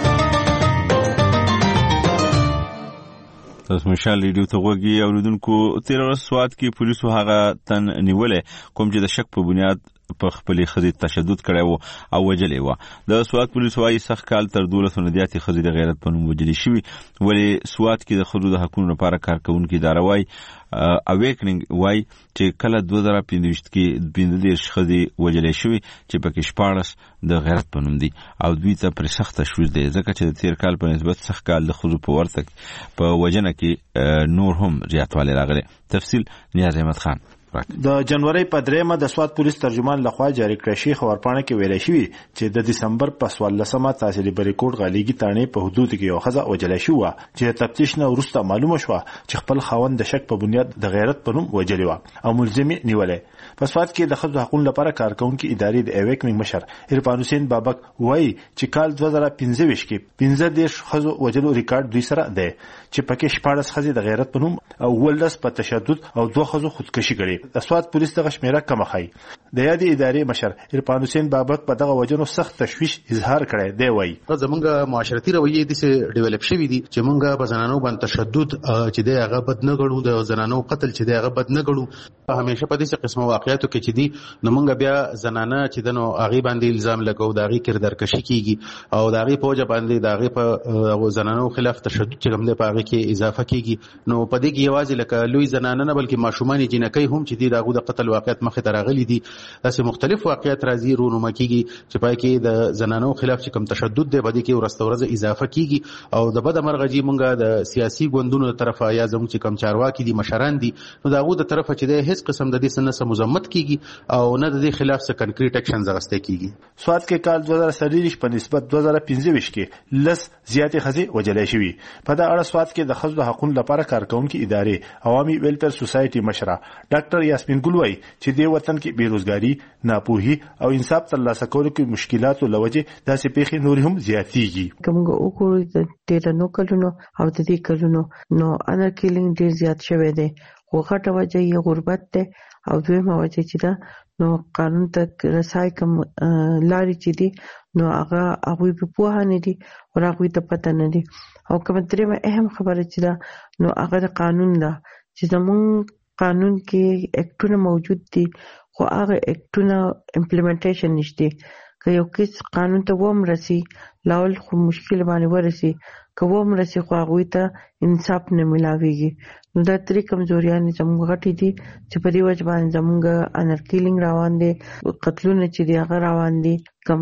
تاسو مشال ریډیو ته وګورئ او لیدونکو تیر ورځ سواد کې پولیسو هغه تن نیولې کوم چې د شک په بنیاد په خپلې خزې تشدد کړی وو او وجلې وه د سواد پولیسو وايي سخت کال تر دولس نودیاتي خزې د غیرت په نوم وجلې شوي ولې سواد کې د ښځو د حقونو لپاره کارکوونکي اداره وايي اویکنینګ وايي چې کله دوه زره پنځه کې پنځه دېرش ښځې وجلې شوي چې پکې شپاړس د غیرت په نوم دي او دوی ته پرې سخت تشویش دی ځکه چې د تیر کال په نسبت سخت کال د ښځو په ورته په وجنه کې نور هم زیاتوالی راغلی تفصیل نیاز احمد خان د جنوري په دریمه د سواد پولیس ترجمان لخوا جاری کړی شي خبرپاڼه کې ویل شوی چې د دسمبر په څوارلسمه تحصیلي بریکوټ غالیګي تانې په حدود کې یو ښځه وجلې شو چې تفتیش نه وروسته معلومه شو چې خپل خاوند د شک په بنیاد د غیرت په نوم وجلې و او ملزمي نیولې په سواد کې د ښځو حقوقو لپاره کارکونکو ادارې د ایویک مشر عرفان حسین بابک وایي چې کال دوه زره پنځه ویشت کې پنځه دېرش ښځو وجلو ریکارډ دوی سره دی چې پکې شپاړس ښځې د غیرت په نوم او ولس په تشدد او دوه ښځو خودکشي کړې د سواد پولیس دغه شمیره کم خای. د یادې ادارې مشر عرفان حسین بابک په دغه وجنو سخت تشویش اظهار کړی دی. وایي زمونږ معاشرتي رویې د څه ډیولپ شوې دي چې مونږ په زنانو باندې تشدد چې دی هغه بد نه غړو، د زنانو قتل چې دی هغه بد نه غړو. همیشه په دې قسمه واقعیتو کې چې دی نو مونږ بیا زنانه چې دنو هغه باندې الزام لګو، د هغه کردار کشي کیږي او د هغه په وجه باندې د هغه په زنانو خلاف تشدد چې کوم دی په هغه کې اضافه کیږي. نو په دې کې یوازې لکه لوی زنانه نه بلکې ماشومان جنکۍ هم چې دی دغه د قتل واقعیت مخې ته راغلي دي. داسې مختلف واقعیت راځي رونما کیږي چې پای کې د زنانو خلاف چې کوم تشدد دی په دې کې ورسته ورځ اضافه کیږي. او د بد مرغجي مونږ د سیاسي ګوندونو طرفه یا زموږ چې کوم چارواکي دي مشران دي نو دغه د طرفه چې د هیڅ قسم د دې سن سره مزمت کیږي او نه د دې خلاف څه کنکریټ اکشن زغسته کیږي. سواد کې کال دوه هزار سلیریش په نسبت دوه هزار پنځه ویشت کې لس زیاتې خزي وجلې شوې. په دا اړه سواد کې د خزو د حقوقو لپاره کارکونکو ادارې عوامي ویلفیر سوسایټي مشره ډاکټر یاسمین ګل وایي چې د وطن کې بیروزګاری، ناپوهي او انصاف ترلاسه کولو کې مشکلاتو لوجه داسې پیښې نور هم زیاتېږي. کومه وګورئ د تیرانو کلونو او د دې کلونو نو انر کیلینګ ډیر زیات شوی دی. خو غټه وجه یې غربت ده او دویمه وجه چې دا نو قانون تک رسای کوم لاري چې دي نو هغه هغه په پوهه نه دي او هغه ته پته نه دي. او کوم درېمه اهم خبره چې دا نو هغه قانون ده چې زمون قانون کې اکټونه موجود دي خو هغه اکټونه امپلیمنټیشن نشته. که یو کس قانون ته ومرسي لاول خو مشکل باندې ورسي، که ومرسي خو هغه ته انصاف نه ملاويږي. نو دا ترې کمزوریان زموږ غټي دي چې په دې وجه باندې زموږ انر کیلینګ روان دي، قتلونه چې دی هغه روان دي، کم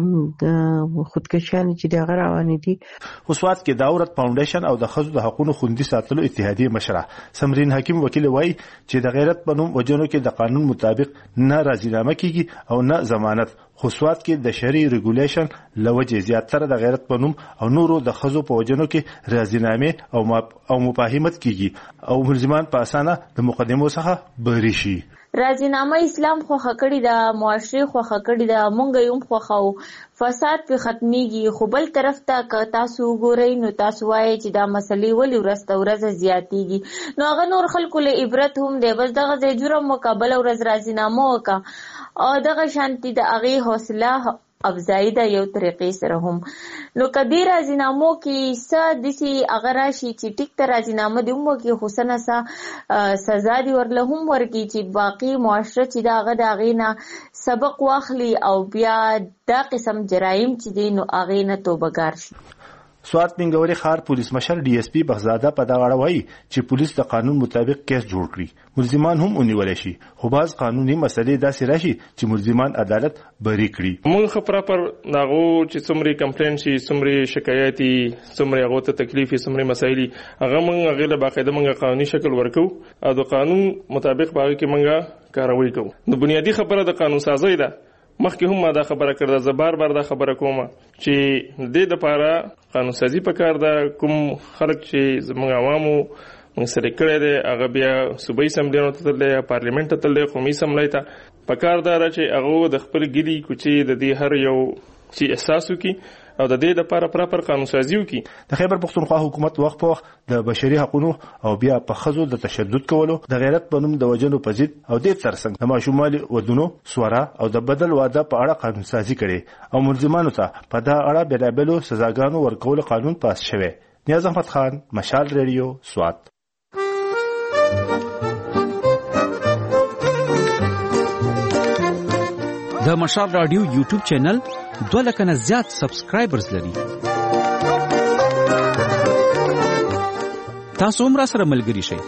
خودکشیان چې دی هغه روان دي. وسوات کې داورت فاونډیشن او د خزو د حقوقو خوندي ساتلو اتحادیه مشره سمرین حکیم وکیل وایي چې د غیرت بنوم وجنو کې د قانون مطابق نه راضینامه کیږي او نه ضمانت. خو سوات کې د شری ریګولیشن لوجه زیاتره د غیرت بنوم او نورو د خزو په وجنو کې راضینامه او او مفاهمت کیږي او ملزمان په اسانه د مقدمو څخه بری شي. راضینامه اسلام خو خکړی دا معاشري خو خکړی دا مونږ یم خو خو فساد په ختميږي. خو بل طرف ته که تاسو ګورئ نو تاسو وایي چې دا مسلې ولې ورسته ورځ زیاتېږي. نو هغه نور خلکو له عبرت هم دی، بس دغه ځای جرم مقابله ورځ راضینامه وکا او دغه شانتي د هغې حوصله افزایی ده یو طریقې سره هم. نو کدی راضینامو کې څه دسی اگر راشي چې ټیک ته راضینامه دی مو کې حسنه سا سزا دی ورله هم ورکی چې باقی معاشره چې دا هغه د غینا سبق واخلي او بیا دا قسم جرایم چې دی نو هغه نه توبګار شي. سوات منګوري خار پولیس مشر ډي اس پی بغزاده په دا اړه وایي چې پولیس د قانون مطابق کیس جوړ کړي، ملزمان هم ونیول شي. خو باز قانوني مسلې داسې راشي چې ملزمان عدالت بری کړي. موږ خبره پر ناغو چې څومره کمپلین شي، څومره شکایتي، څومره هغه ته تکلیفي، څومره مسایلي هغه موږ غیله باقاعده موږ قانوني شکل ورکو او د قانون مطابق باغی کې موږ کاروي کوو. نو بنیادی خبره د قانون سازي ده. مخکې هم ما دا خبره کړه، زه بار بار دا خبره کوم چې د دې لپاره قانون سازي پکار ده. کوم خلک چې زموږ عوامو موږ سره کړی دی هغه بیا صوبایي اسمبلیونو ته تللی یا پارلیمنت ته تللی، قومي اسمبلی ته پکار ده چې هغه د خپل ګلي کوچې د دې هر یو چې احساس وکړي او د دې لپاره پراپر قانون سازي وکړي. د خیبر پختونخوا حکومت وخت په وخت د بشري حقوقو او بیا په خزو د تشدد کولو د غیرت په نوم د وجنو په ضد او د ترڅنګ د ماشومالي ودونو سوره او د بدل واده په اړه قانون سازي کړي او ملزمانو ته په دا اړه بلابلو سزاګانو ورکول قانون پاس شوی. نیاز احمد خان، مشال ریډیو، سوات. د مشال رادیو یوټیوب چینل دوه لکه نه زیات سبسکرایبرز لري. تاسو هم را سره ملګري شئ.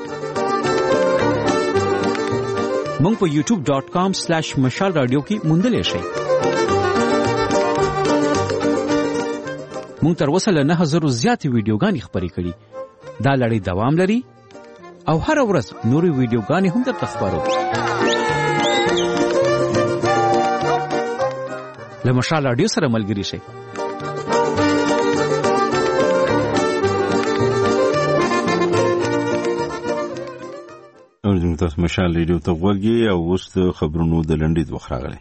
مونږ په یوټیوب ډاٹ کام سلیش مشال رادیو کې موندلی شئ. مونږ تر اوسه له نه هزارو زیاتې ویډیوګانې خپرې کړي. دا لړۍ دوام لري او هر ورځ نورې ویډیوګانې هم درته خپرو. له مشال رادیو سره ملګري شئ. زموږ تاسو مشال رادیو ته غوږی او اوس خبرونو د لنډید وخت راغلی.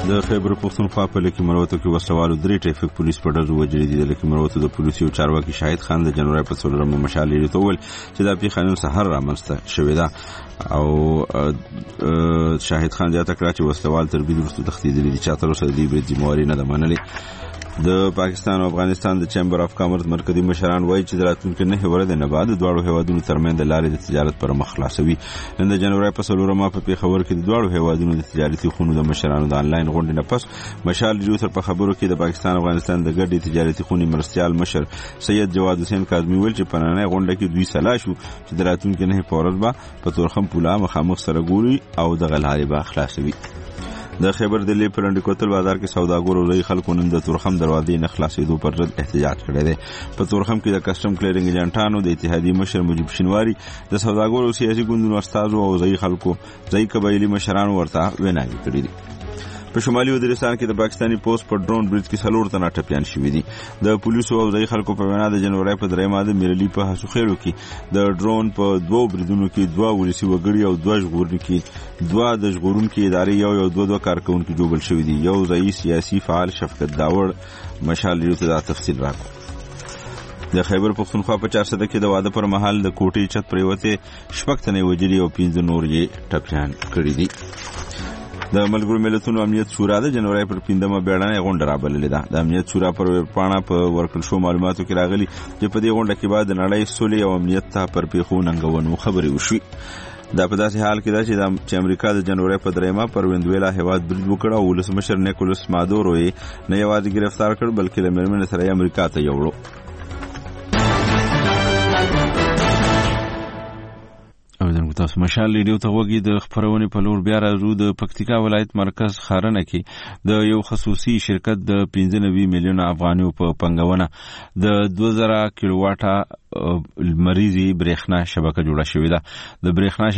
د خیبر پښتونخوا په لکه مروتو کې وسوالو درې ټریفیک پولیس په ډزو وجلې دي. د لکه مروتو د پولیسو یو چارواکي شاهد خان د جنوري په څلورمه مشال لري تول چې د پی خانون سحر رامنځته شوې ده او شاهد خان زیاته کړه چې وسوال تر بيد وروسته تختیدلې دي چې تر اوسه د دې ذمہواری نه ده منلې. د پاکستان او افغانستان د چیمبر اف کامرس مرکزی مشران وایي چې د راتلونکي نه ورځې نه بعد د دوه هیوادونو ترمنځ د لارې د تجارت پر مخ خلاصوي. نن د جنوري په څلورمه په پیښور کې د دوه هیوادونو د تجارتي خونو د مشرانو د انلاین غونډې نه پس مشال ریو تر په خبرو کې د پاکستان او افغانستان د ګډې تجارتي خونې مرستيال مشر سید جواد حسین کاظمی ویل چې په نننۍ غونډه کې دوی سلا شو چې د راتلونکي نه په ورځ به په تورخم پولا مخامخ سره ګوري او د غلارې به خلاصوي. د خیبر دلی په لنډ کوتل بازار کې سوداګرو لوی خلکو نن د تورخم دروازې نه خلاصېدو پر ضد احتجاج کړی دی. په تورخم کې د کسټم کلیرینګ ایجنټانو د اتحادیې مشر مجیب شینواری د سوداګرو سیاسي ګوندونو استازو او ځای خلکو ځای قبایلی مشرانو ورته ویناوې کړې دي. په شمالي وزیرستان کې د پاکستاني پوسټ په ډرون بریج کې څلور تنه ټپيان شوي دي. د پولیسو او ځای خلکو په وینا د جنوري په درېمه د میرلی په حسوخېلو کې د ډرون په دوو بریدونو کې دوه ولسی وګړي او دوه ژغورونکي دوه د ژغورونکو ادارې یو یو دوه دوه کارکونکو جوړل شوي دي. یو ځای سیاسي فعال شفقت داور مشال لري ته تفصیل راکړ. د خیبر پښتونخوا په چارسده کې د واده پر مهال د کوټې چت پریوته شپږ تنه وجري او پنځه نور یې ټپيان کړي دي. د ملګرو ملتونو امنیت شورا د جنوري پر پنځمه بیړنۍ غونډه رابللې ده. د امنیت شورا پر پاڼه په ورکل شو معلوماتو کې راغلي چې په دې غونډه کې بعد د نړۍ سولې او امنیت ته پر پیښو ننګونو خبرې وشوي. دا په داسې حال کې ده چې د امریکا د جنوري په درېمه پر وینډویلا هیواد برید وکړ او ولسمشر نیکولس مادورو یې نه یوازې گرفتار کړ بلکې له میرمنې سره یې امریکا ته یوړو. او دغه تاسو مشال لیډیو ته وګورئ. د خبرونې په لور بیا راځو. د پکتیکا ولایت مرکز خارنه کې د یو خصوصي شرکت د پنځه نوي میلیون افغانیو په پنګونه د دوه زره کیلو واټه مریضي برېښنا شبکه جوړه شوې ده. د برېښنا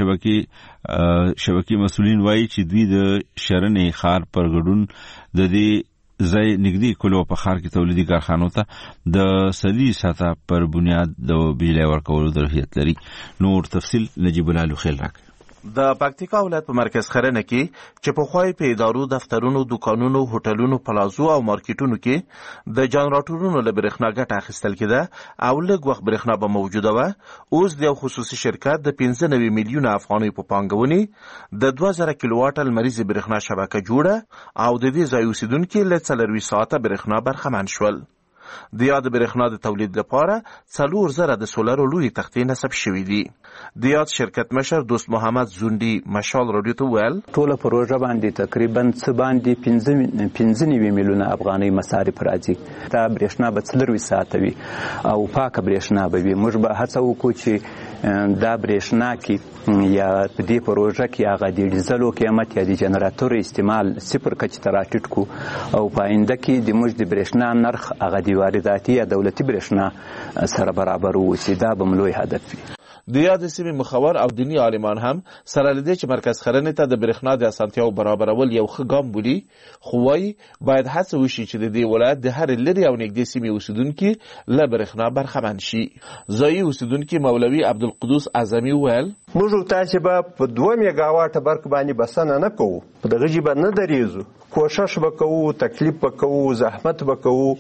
شبکې شبکې مسولین وایي چې دوی د شرنې خار پر ګډون د دې زای نګدي کولو په خار کې تولیدي کارخانو ته د سلی ساته پر بنیاد د بجلی ورکولو درحیت لري. نور تفصیل نجیب الله خیل راک. د پکتیکا ولایت په مرکز خرنه کې چې په خوای په ادارو دفترونو دکانونو هوټلونو پلازو او مارکیټونو کې د جنراتورونو له برېښنا ګټه اخیستل کېده او لږ وخت برېښنا به موجوده وه. اوس د خصوصي شرکت د پنځه نوي میلیونه افغانۍ په پانګونې د دوه زره کیلو واټ لمریزې برېښنا شبکه جوړه او د دې ځای اوسیدونکي له څلروي ساعته برېښنا برخمن شول. د یاد برېښنا د تولید لپاره څلور زره د سولر لوی تختې نصب شوې دي. د یاد شرکت مشر دوست محمد زوندي مشال رادیو ته ویل ټوله پروژه باندې تقریبا څه باندې پنځه نوي میلیونه افغانۍ مصارف راځي. دا برېښنا به څلروي ساعته وي او پاکه برېښنا به وي. موږ به هڅه وکړو چې دا برېښنا کې یا په دې پروژه کې هغه د ډیزلو قیمت یا د جنراتور استعمال صفر کچې ته راټیټ کړو او په آینده کې د موږ د برېښنا نرخ هغه د وارداتي یا دولتي برېښنا سره برابر ووسي. دا به ملوی هدف وي. د یاد سیمې مخور او دینی عالمان هم سره لدې چې مرکز خرنې ته د برېښنا د اسانتیاو برابرول یو ښه ګام بولي خو وايي باید هڅه وشي چې د دې ولایت د هر لري او نږدې سیمې اوسیدونکي له برېښنا برخمن شي. ځایي اوسیدونکي مولوي عبدالقدوس اعظمي ویل موږ تاسو به په دوه میگا واټ برق باندې بسنه نه کوو. په دغه جبه نه دریزو. کوشش وکړو، تکلیف وکړو، زحمت وکړو.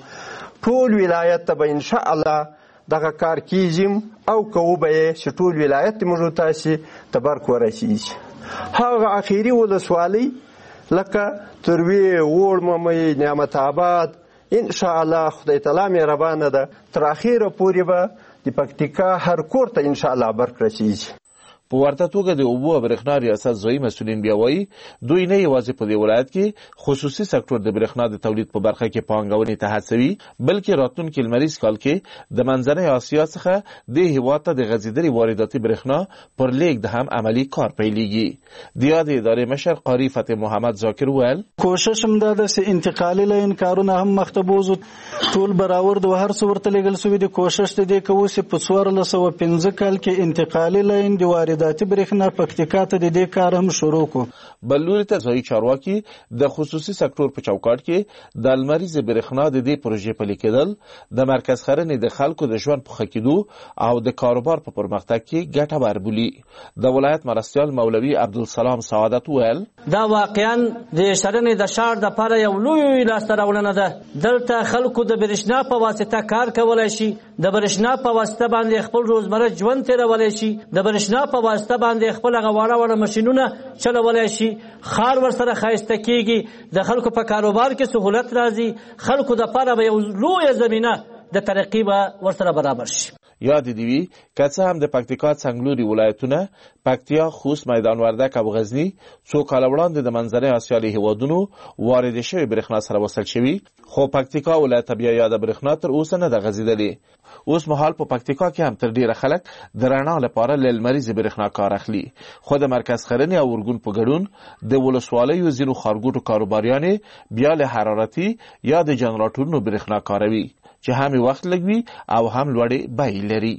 ټول ولایت ته به ان شاء الله دغه کار کیږي او کوو به چې ټول ولایت موږ تاسو ته برق ورسیږي. هغه اخیری ولسوالۍ لکه تروی وړ ممې نعمت آباد ان شاء الله خدای تعالی مهربانه ده تر اخیره پورې به د پکتیکا هر کور ته ان شاء الله برق رسیږي. په ورته توګه د اوبو او برېښنا ریاست ځایي مسؤلین بیا وایي دوی نه یوازې په دې ولایت کې خصوصي سکتور د برېښنا د تولید په برخه کې پانګونې ته هڅوي بلکې راتلونکي لمریز کال کې د منځنۍ اسیا څخه دې هېواد ته د غځېدلې وارداتي برېښنا پر لیږد هم عملي کار پیلېږي. د یادې ادارې مشر قاري فتح محمد ذاکر ویل کوشش هم دا ده چې انتقالي لاین کارونه هم مخته بوځو. ټول برابر د هر څه ورته لېږل سوي دي. کوشش د دې کوو چې په څوارلس سوه پنځه کال کې انتقالي لاین د وارد تولیداتي برېښنا پکتیکا ته د دې کار هم شروع کړو. بل لوري ته ځایي چارواکي د خصوصي سکتور په چوکاټ کې د لمریزې برېښنا د دې پروژې پلي کېدل د مرکز ښرنې د خلکو د ژوند په ښه کېدو او د کاروبار په پرمختګ کې ګټور بولي. د ولایت مرستیال مولوي عبدالسلام سعادت وویل دا واقعا د ښرنې د ښار دپاره یو لوی لاسته راوړنه ده. دلته خلکو د برېښنا په واسطه کار کولی شي، د برېښنا په واسطه باندې خپل روزمره ژوند تېرولی شي، د برېښنا په واسطه باندې خپل هغه واړه واړه ماشینونه چلولی شي، ښار ورسره ښایسته کېږي، د خلکو په کاروبار کې سهولت راځي، خلکو دپاره به یو لویه زمینه د ترقي به ورسره برابر شي. یاد دې وي که څه هم د پکتیکا څنګلوري ولایتونه پکتیا، خوست، میدان وردک او غزني څو کاله وړاندې د منځنۍ اسیایي هیوادونو واردې شوې برېښنا سره وصل شوي، خو پکتیکا ولایت بیا یاده برېښنا تر اوسه نه ده غځېدلې. اوس مهال په پکتیکا کې هم تر ډیره خلک د رڼا لپاره له لمریزې برېښنا کار اخلي، خو د مرکز ښرنې او ارګون په ګډون د ولسوالیو ځینو ښارګوټو کاروباریانې بیا له حرارتي یا د جنراتورونو برېښنا کاروي چې هم وخت لګوي او هم لوړې بیې لري.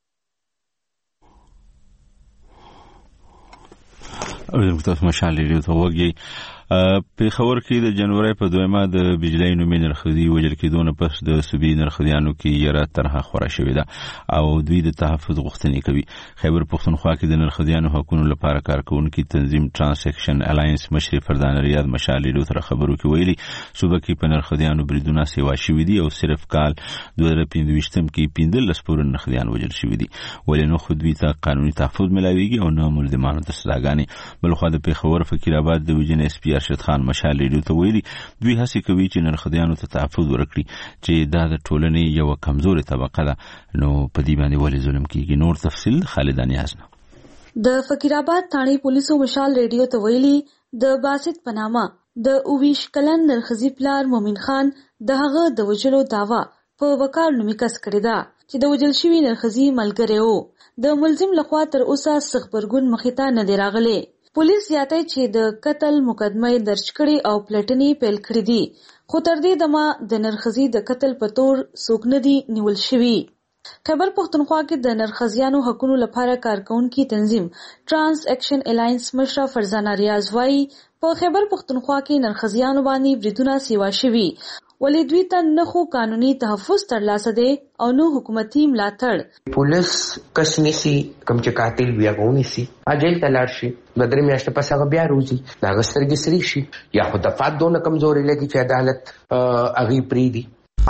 او تاسو مشال لري ته وګي په خبر کې د جنوري په دویمه د بجلی نومي نرخدي وجل کېدو نه پس د صوبې نرخديانو کې یره طرحه خورا شوې ده او دوی د تحفظ غوښتنې کوي. خیبر پښتونخوا کې د نرخديانو حقوقو لپاره کارکونکو تنظیم ترانس اکشن الاینس مشر فردان ریاض مشال لري تر خبرو کې ویلي صوبه کې په نرخديانو بریدونه سیوا شوې دي او صرف کال دوه هزار پنځه کې پنځه لس پور نرخديان وجل شوې دي، ولې نو خو دوی ته قانوني تحفظ ملاويږي او نه ملزمانو ته سزاګانې. بل خو د پیښور فقیر آباد د وجن اس پی ارشد خان مشال لري ته ویلي دوی هڅه کوي چې نرخديانو ته تحفظ ورکړي چې دا د ټولنې یو کمزوري طبقه ده، نو په دې باندې ولې ظلم کیږي. نور تفصیل خالدانی حسن. د فقیر آباد تھاڼې پولیسو مشال ریډیو ته ویلي د باسط پنامه د اوویش کلن نرخزي پلار مومن خان د هغه د وجلو داوا په وکال نومي کس کړی ده چې د وجل شوي نرخزي ملګری وو. د ملزم لخوا تر اوسه سخبرګون مخې ته نه دی راغلی. پولیس زیاته چې د قتل مقدمه درج کړي او پلټنې پیل کړې دي، خو تر دې دمه د نرخزي د قتل په تور څوک نه دي نیول شوي. خیبر پښتونخوا کې د نرخزیانو حقوقو لپاره کارکونکو تنظیم ترانس اکشن الاینس مشر فرزانه ریاض وايي په خیبر پښتونخوا کې نرخزیانو باندې بریدونه سیوا شوي، ولې دوی ته نه خو قانوني تحفظ ترلاسه دی او نو حکومتي ملاتړ. پولیس کس نیسی کم چې قاتل بیا غونی سي اجل تلار شي د درې میاشتې پس هغه بیا روزي دا غسترګي سری شي یا خو د فات دونه کمزوري لګي چې عدالت اغي پری دي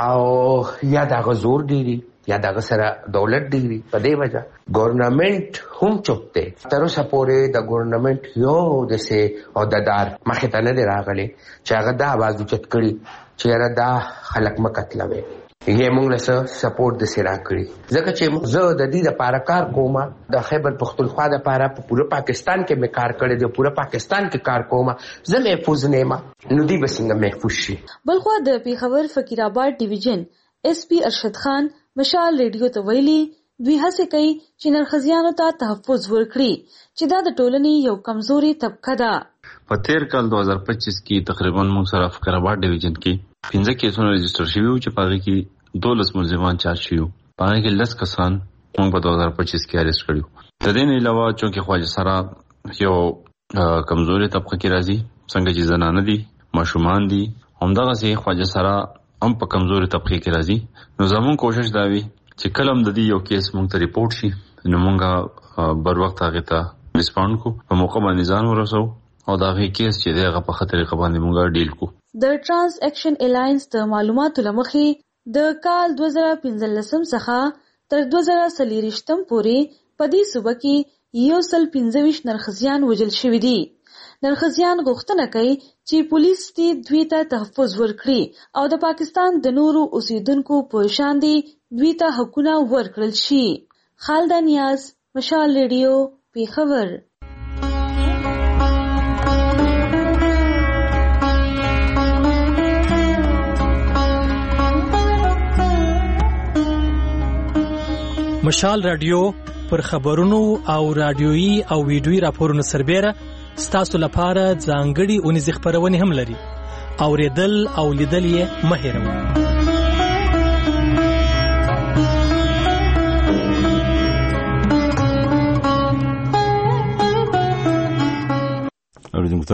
او یا دا غزور دي یا دا سره دولت دی په دې وجه ګورنمنت هم چوپته تر اوسه پورې د ګورنمنت یو د سه عہدیدار مخه ته نه راغلي چې هغه دا आवाज اوچت کړي چې دا خلک مکتلوي یې موږ له سپورټ د سره کړی ځکه چې زه د دې لپاره کار کوم د خیبر پښتونخوا لپاره په پوره پاکستان کې مې کار کړی دی، پوره پاکستان کې کار کوم، زه محفوظ نه یم نو دی بسنګ محفوظ شي. بلخو د پیښور فقیر آباد ډیویژن اس پی ارشد خان مشال ریډیو ته ویلي دوی هڅه کوي چې نرخزیانو ته تحفظ ورکړي چې دا د ټولنې یو کمزوري طبقه ده. په تیر کال دوه هزار پچیس کې تقریبا موږ سره فقیر آباد ډیویژن کې پنځه کیسونه رجسټر شوي وو چې په هغې کې دولس ملزمان چارج شوي وو، په هغې کې لس کسان موږ په دوه هزار پچیس کې اریسټ کړي وو. د دې نه علاوه چونکې خواجه سرا یو کمزوري طبقه کې راځي، څنګه چې زنانه دي، ماشومان دي، همدغسې خواجه سرا هم په کمزوري طبقه کې راځي. نو زموږ کوشش دا وي چې کله هم د دې یو کیس موږ ته ریپورټ شي نو موږ بر وخت هغې ته ریسپانډ کو، په موقع باندې ځان ورسو او دا غي کیس چې دی هغه په خطر کې باندې موږ ډیل کو. د ترانس اکشن الاینس د معلوماتو لمخې د کال دوه زره پنځلسم څخه تر دوه زره څلوېښتم پورې په دې صوبه کې یو سل پنځه ویشت نرخزیان وژل شوي دي. نرخزیان غوښتنه کوي چې پولیس دې دوی ته تحفظ ورکړي او د پاکستان د نورو اوسیدونکو په شان دي دوی ته حقونه ورکړل شي. خالده نیاز، مشال ریډیو، پیښور. مشال رادیو پر خبرونو او رادیويي او ویډیويي راپورونو سربېره ستاسو لپاره ځانګړي اونیزې خپرونې هم لري. اوریدل او لیدل یې مه هېروئ.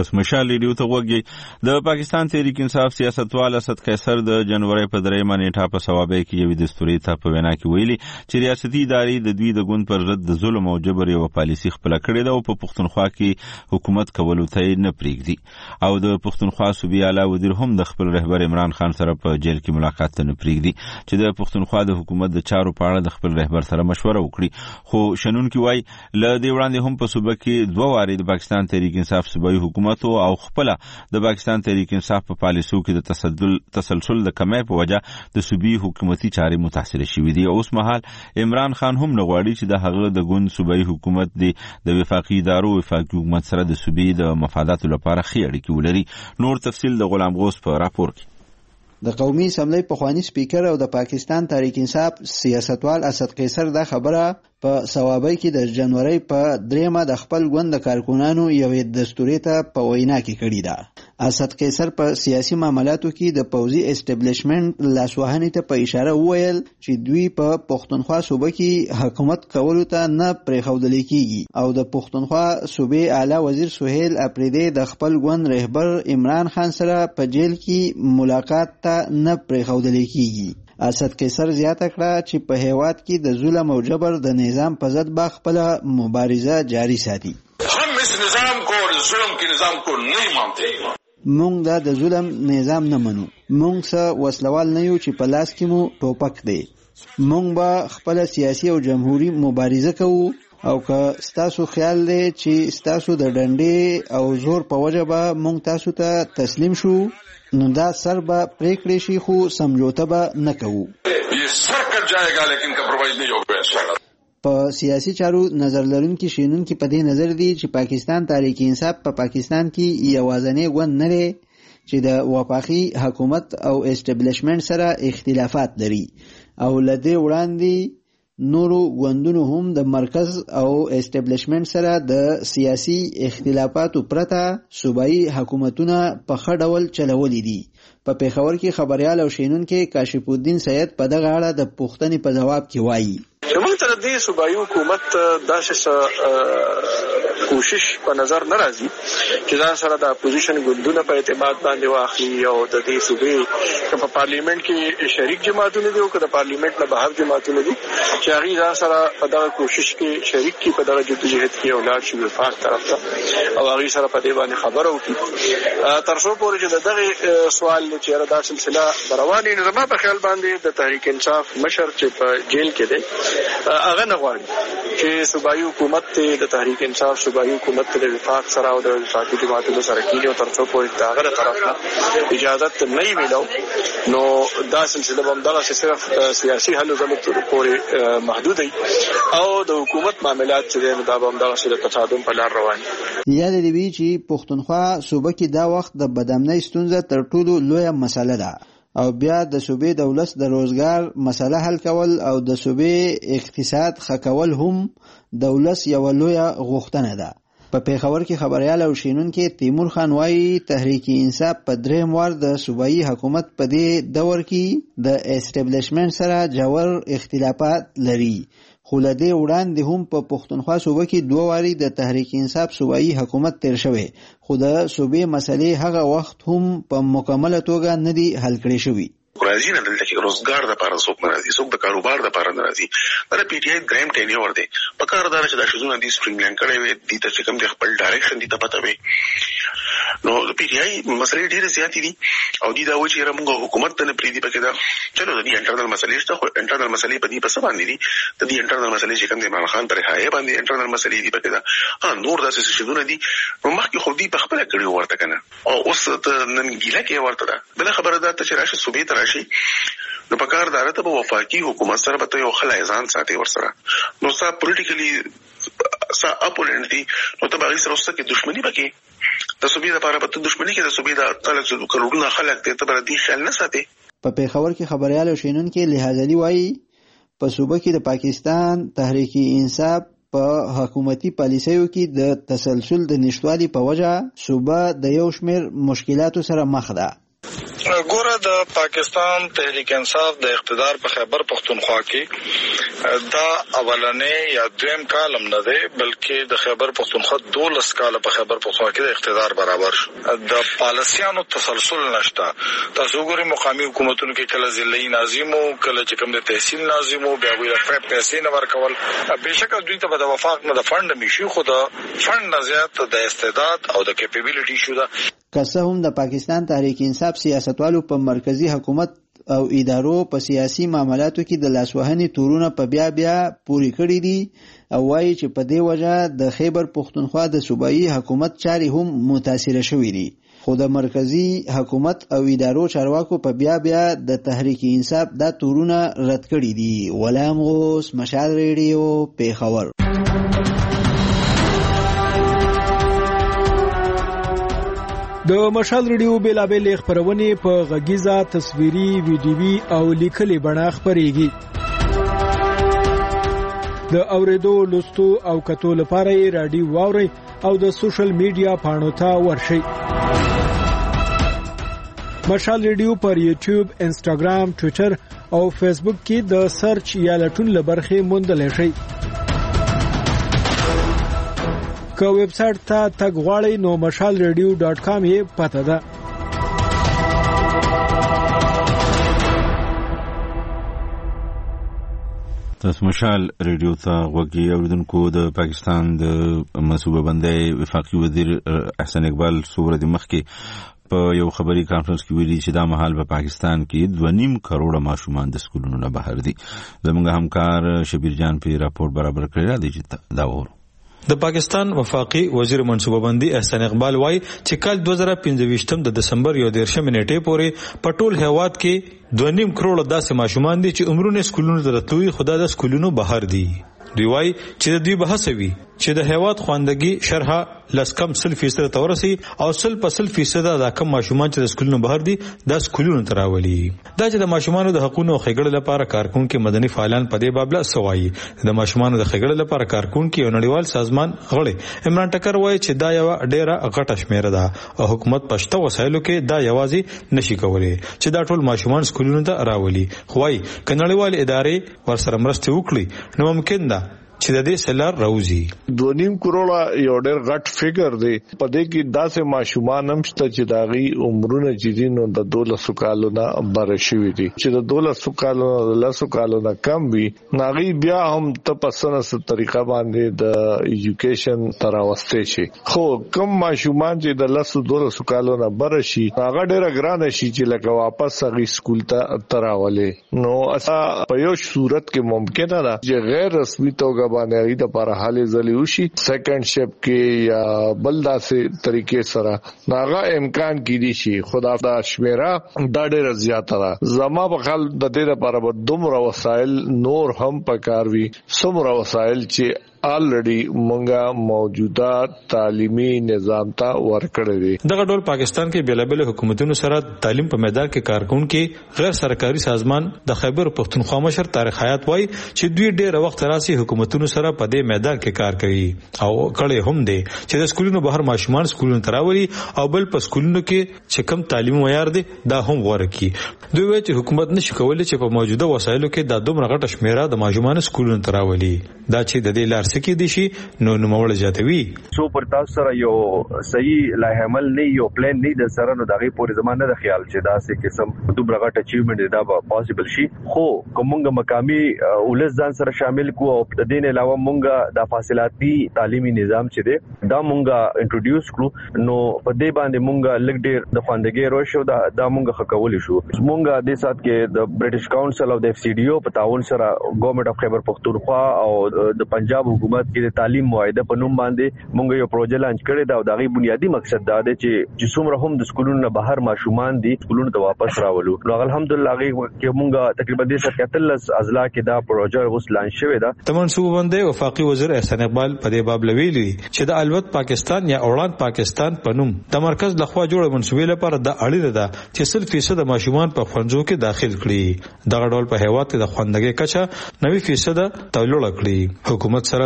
تاسو مشال ریډیو ته وګورئ. د پاکستان تحریک انصاف سیاستوال اسد قیصر د جنوري په دریمه نیټه په ثوابه کې یو دستوري ته په وینا کې ویلي چې ریاستي ادارې د دوی د ګوند پر ضد د ظلم او جبر یو پالیسي خپل کړې ده او په پښتونخوا کې حکومت کولو ته نه پریږدي او د پښتونخوا صوبې اعلی وزیر هم د خپل رهبر عمران خان سره په جیل کې ملاقات ته نه پریږدي چې د پښتونخوا د حکومت د چارو په اړه د خپل رهبر سره مشوره وکړي. خو شنونکي وایي له دې وړاندې هم په صوبه کې دوه واري د پاکستان تحریک انصاف صوبایي حکومت او خپل د پاکستان تحریک انصاف په پالیسو کې د تسلسل تسلسل د کمی په وجه د صوبایي حکومتي چارې متاثر شوې دي. اوس مهال عمران خان هم نغواړي چې د هغه د ګوند صوبایي حکومت د وفاقي ادارو وفاقي حکومت سره د صوبې د مفاداتو لپاره ښې اړیکې ولري. نور تفصیل د غلام غوث په راپور کې. د قومي اسمبلی پخوانی سپیکر او د پاکستان تحریک انصاف سیاستوال اسد قیصر دا خبره په ثوابه کې د جنوري په دریمه د خپل ګوند د کارکونانو یوې دستوري ته په وینا کې کړې ده. اسد قیصر په سیاسي معاملاتو کې د پوځي اسټابلیشمنت لاسوهنې ته په اشاره وویل چې دوی په پښتونخوا صوبه کې حکومت کولو ته نه پرېښودل کېږي او د پښتونخوا صوبې اعلی وزیر سهیل اپریدي د خپل ګوند رهبر عمران خان سره په جیل کې ملاقات ته نه پرېښودل کېږي. اسد قیصر زیاته کړه چې په هیواد کې د ظلم او جبر د نظام په ضد به خپل مبارزه جاری ساتي. هم اس نظام کو اور ظلم کے نظام کو نہیں مانتے. مونږ دا د ظلم نظام نه منو. مونږ څه وسلوال نه یو چې په لاس کې مو ټوپک دی. مونږ به خپل سیاسي او جمهوریت مبارزه کوو او که ستاسو خیال دی چې ستاسو د ډنډې او زور په وجه به مونږ تاسو ته تسلیم شو نو دا سر به پریکړې شي خو سمجھوته به نه کوو. په سیاسي چارو نظر لرونکي شینونکي په دې نظر دي چې پاکستان تحریک انصاف په پاکستان کې یوازینی ګوند نه دی چې د وفاقي حکومت او اسټابلیشمنت سره اختلافات لري او لدې وړاندې نورو ګوندونو هم د مرکز او اسټابلیشمنت سره د سیاسي اختلافاتو پرته صوبایي حکومتونه په ښه ډول چلولي دي. په پیښور کې خبريال او شینونکي کاشف الدین سید په دغه اړه د پوښتنې په جواب کې وایي چې موږ تر دې صوبایي حکومت داسې کوشش په نظر نه راځي چې ځان سره د اپوزیشن ګوندونه په اعتماد باندې واخلي او د دې صوبې په پارلیمنت کې شریک جماعتونه دي او که د پارلیمنت نه بهر جماعتونه دي چې هغه ځان سره په دغه کوشش کې شریک کی په دغه جدوجہد کې اولاد شي وفاق طرف ته او هغه سره په دې باندې خبرو وکړي. تر څو پورې چې دغه سوال چې دا سلسله روانه نه زما په خیال باندې د تحریک انصاف مشر چې په جیل کې دی هغه نه غواړي چې صوبایي حکومت ته د تحریک انصاف صوبایي حکومت ته د وفاق سره او د وفاقي جماعتونو سره کېږي او تر څو پورې د هغه طرف نه اجازه نه ویلو نو دا سلسله هم دغه صرف سیاسي حل زموږ پورې محدود دي او د حکومت معاملات چې دا هم دغه د تصادم په لار روان دي. یاد دی وی چې پښتونخوا صوبه کې دا وخت د بدامنۍ ستونزه تر ټولو لویه مسله ده او بیا د صوبې دولت د روزګار مسله حل کول او د صوبې اقتصاد ښه کول هم دولت یو لویه غوښتنه ده. په پیښور کې خبريال او شینونکي تیمور خان وایي تحریک انصاف په دریم وار د صوبایي حکومت په دې دور کې د اسټابلیشمنت سره جوړ اختلافات لري خو له دې وړاندې هم په پښتونخوا صوبه کې دوه واري د تحریک انصاف صوبایي حکومت تیر شوی خو د صوبې مسلې هغه وخت هم په مکمله توګه نه دي حل کړې شوی. راځي نه دلته چې روزګار د لپاره څوک نه راځي څوک د کاروبار د لپاره نه راځي. دا پی ټی آی دریم ټینیور دی په کار دا چې د شذونه دي سټریم کړي وي د ته چې کوم د خپل ډایرکشن دي ته پته وي نو د پی ټی آی مسلې ډېرې زیاتې دي او دي دا و چې موږ حکومت ته نه پریدي پکې دا چلو د دې انټرنل مسلې شته خو انټرنل مسلې په دې په څه باندې دي د دې انټرنل مسلې چې کوم د عمران خان پر حایه باندې انټرنل مسلې دي پکې دا ها نور داسې شذونه دي نو مخکې خو دې په خپل کړي ورته کنه او اوس نن ګیله کې ورته ده بل خبره ده چې راشي صوبې ته راشي نو په کار دارته په وفاقي حکومت سره به یو خلای ځان ساتي ورسره نو سا پولیټیکلی سا اپولنت دي نو ته باغی سره اوسه کې دښمنی بکی د صوبې لپاره به دښمنی کې د صوبې د خلک چې کروڑونه خلک ته بر دي خیال نه ساتي. په پیښور کې خبريال او شینونکي لحاظلی وایي په صوبه کې د پاکستان تحریک انصاف په حکومتي پالیسیو کې د تسلسل د نشټوالي په وجه صوبه د یو شمېر مشکلاتو سره مخ ده. ګوره د پاکستان تحریک انصاف د اقتدار په خیبر پختونخوا کې دا اولنې یا دویم کالم نه دی بلکې د خیبر پختونخوا دولس کال په خیبر پختونخوا کې د اقتدار برابر شو د پالیسیانو تسلسل نشته تاسو ګورئ مقامي حکومتونو کې کله ضلعي ناظمو کله چې کوم د تحصیل ناظمو بیا ویل فیپ پیسې نه ورکول بهشکه دوی ته د وفاق نه د فند میشي خو د فند نه زیات د استعداد او د کیپیبلیټي شو ده که څه هم د پاکستان تحریک انصاف سیاستوالو په مرکزی حکومت او ادارو په سیاسي معاملاتو کې د لاسوهنې تورونه په بیا بیا پوری کړی دي او وایي چې په دې وجه د خیبر پختونخوا د صوبایي حکومت چارې هم متاثره شوې دي خو د مرکزی حکومت او ادارو چارواکو په بیا بیا د تحریک انصاف دا تورونه رد کړی دي. غلام غوث، مشال ریډیو، پیښور. د مشال ریډیو بیلابل خبرونه په غږیزه، تصویري، ویډیوي او لیکلي بڼه خبريږي. د اوریدو، لوستو او کتو لپاره رادیو واوري او د سوشل میډیا پاڼو ته ورشئ. مشال ریډیو پر یوټیوب، انسټاګرام، ټوئیټر او فیسبوک کې د سرچ یا لټون لبرخه موندل شي. که ویب سټ ته تګ غواړئ نو مشال ریډیو ډاٹ کام یې پته ده. تاسو مشال ریډیو ته غوږی اوریدونکو. د پاکستان د منصوبه بندۍ وفاقي وزیر احسان اقبال سورد مخکې په یو خبري کانفرنس کې ویلي چې دا مهال په پاکستان کې دوه نیم کروڑه ماشومان د سکولونو نه بهر دي. زموږ همکار شبیر جان په راپور برابر کړی دی چې دا وره د پاکستان وفاقي وزیر منصوبه بندي احسان اقبال وايي چې کال دوه زره پنځه د دسمبر یو دیرشم نیټې پورې په ټول هیواد کې دوه نیم کروڑه داسې ماشومان دي چې عمرونه سکولونو ته راتلوي خو د سکولونو بهر دي. دوی وايي چې د دوی بحثوي چې د هیواد خواندګي شرحه لس کم سل فیصد تورسي او سل په سل فیصد دا کم ماشومان چې د سکولونو بهر دي د سکولونو تراولي. دا چې د ماشومانو د حقوقو او خېګړې لپاره کارکونکو مدني فعالان په دې باب لا سوایي د ماشومانو د خېګړې لپاره کارکونکو یو نړیوال سازمان غړي عمران ټکر وايي چې دا یو ډیره غټه شمیره ده او حکومت پښتو وسایلو کې دا یوازې نشي کولای چې دا ټول ماشومان سکولونو ته راولي. خوای کنړیوال ادارې ورسره مرسته وکړي نو ممکن ده چې د دې سلار راوځي. دوه نیم کروڑه یو ډېر غټ فګر دی. په دې کې داسې ماشومان هم شته چې داغي عمرونه چې دي نو د دولسو کالو نه بره شوي دي چې د دولسو کالو نه لسو کالو نه کم وي ناغي بیا هم ته په سنه طریقه باندې د ایجوکیشن تر اوسته شي. خو کم ماشومان چې د لسو دولسو کالو نه بره شي هغه ډېر ګران شي چې لکه واپس هغه سکول ته تراولې نو اسا په یو صورت کې ممکنه ده چې غیر رسمي توګه باندې د لپاره حالې ځلې وشي سیکنډ شپ کې یا بل داسې طریقې سره ناغه امکان کیدی شي. خدا دا شمیره دا ډېر زیاته ده. زما په خیال د دې لپاره به دومره وسایل نور هم پکاروي څومره وسایل چې الریډي مونږه موجوده تعلیمي نظام ته ورکړی دي. دغه ډول پاکستان کې بیلابل حکومتونو سره تعلیم په میدان کې کارکونکو غیر سرکاري سازمان د خیبر پختونخوا مشر طارق حیات وایي چې دوی ډېر وخت راسي حکومتونو سره په دې میدان کې کار کوي او کړي هم دي چې د سکولونو بهر ماشومان سکولونو تراولي او بل په سکولونو کې چې کم تعلیم معیار دي دا هم غوړه کی. دوی وایي چې حکومت نشي کولای چې په موجوده وسایلو کې د دومره غټه شمیره د ماشومان سکولونو تراولي. دا چې د دې لار سکی دي شي نو نوموړ جاتوي سو پر تاسو سره یو صحیح لایحه عمل نه یو پلان نه د سره نو دغه پورې زمانه د خیال چې دا سه قسم دومره غټ اچیومنت دا به پاسبل شي. خو کومګه مقامی ولز ځان سره شامل کو او د دین علاوه مونږه د فاصلاتي تعلیمي نظام چې دی دا مونږه انټروډیوس کړو نو په دې باندې مونږه لګ ډیر د فاندګي روشو دا د مونږه خکول شو. مونږه د سات کې د برټش کونسل او د اف سی ډي او په تعاون سره ګورنمنت اف خیبر پختونخوا او د پنجاب حکومت کې د تعلیم معاهده په نوم باندې مونږ یو پروژه لانچ کړی دا او دغه بنیادی مقصد دا دی چې چې څومره هم د سکولونو نه بهر ماشومان دي سکولونو ته واپس راولو. نو الحمدلله هغه کې مونږ تقریبا د سکتلس اضلاع کې دا پروژه اوس لانچ شوی دا. د منصوبه بندۍ وفاقي وزیر احسان اقبال په دې باب لویلي چې د الوت پاکستان یا اوړاند پاکستان په نوم د مرکز لخوا جوړ منصوبې لپاره د اړینه ده چې سل فیصد ماشومان په ښوونځو کې داخل کړي. دغه ډول په هیواد کې د خواندګۍ کچه نوي فیصد تولول کړي. حکومت سره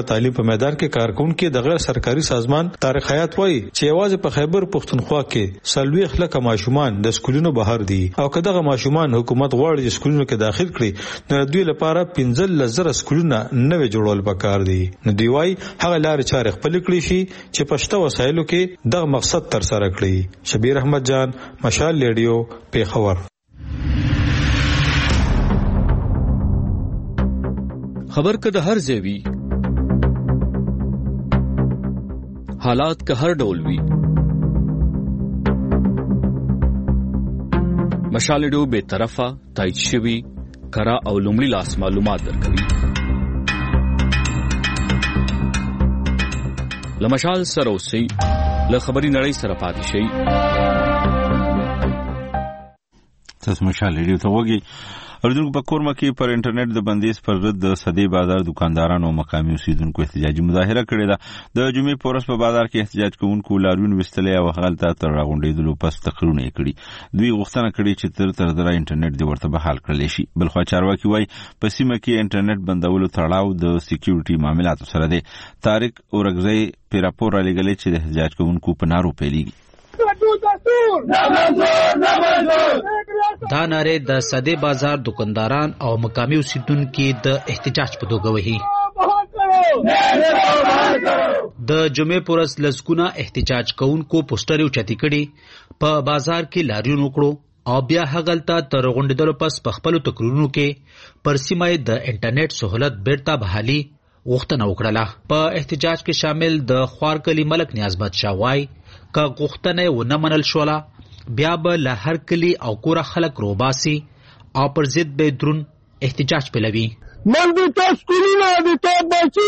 تعلیم په میدان کې کارکونکو د غیر سرکاري سازمان طارق حیات وایي چې یوازې په خیبر پختونخوا کې سلوي خلک ماشومان د سکولونو بهر دي او کداغه ماشومان حکومت غواړي چې سکولونو کې داخل کړي نو دوی لپاره پنځه لزر سکولونه نوې جوړول پکار دي. نو دوی وایي هغه لارې چارې خپل کړی شي چې پښتو وسایلو کې دغه مقصد تر سره کړي. شبیر احمد جان، مشال ریډیو، پیښور. خبر که د هر ځای وي، حالات که هر ډول وي، مشال ریډیو بے طرفه تایید شوي کره او لومړي لاس معلومات درکوي. له مشال سره اوسئ، له خبري نړۍ سره پاتې شئ. تاسو مشال ریډیو ته وګورئ. اردن په کورما کې پر انټرنیټ د بندیز پر ضد د صدې بازار دکاندارانو او مقامي اوسیدونکو احتجاجي مظاهره کړې ده. د جمعې په ورځ په بازار کې احتجاج کوونکو لاریون وستلې او هغلته تر راغونډېدلو پس تقریرونه یې کړي. دوی غوښتنه کړې چې تر تر دره انټرنیټ دی ورته بحال کړل شي. بلخوا چارواکي وایي په سیمه کې انټرنیټ بندولو تړاو د سکیورټي معاملاتو سره دی. طارق اورګزی په راپور را لګلې چې د احتجاج کوونکو په نارو پیلېږي. دا ناره د صدې بازار دکانداران او مقامي اوسیدونکو د احتجاج په توګه وهي. د جمعې پر ورځ لسګونه احتجاج کوونکو پوسټر اوچتې کړي، په بازار کې لاریون وکړو او بیا هغلته تر غونډېدلو پس په خپلو تقریرونو کې پر سیمه د انټرنیټ سہولت بیرته بحالي غوښتنه وکړه. په احتجاج کې شامل د خوارکلي ملک نیاز بادشاه وایي که غوښتنه ونه منل شوله بیا به له هر کلي او کوره خلک روباسي او پر ضد به درون احتجاج پیلوي. من د تاسو کولونه د تاسو بچي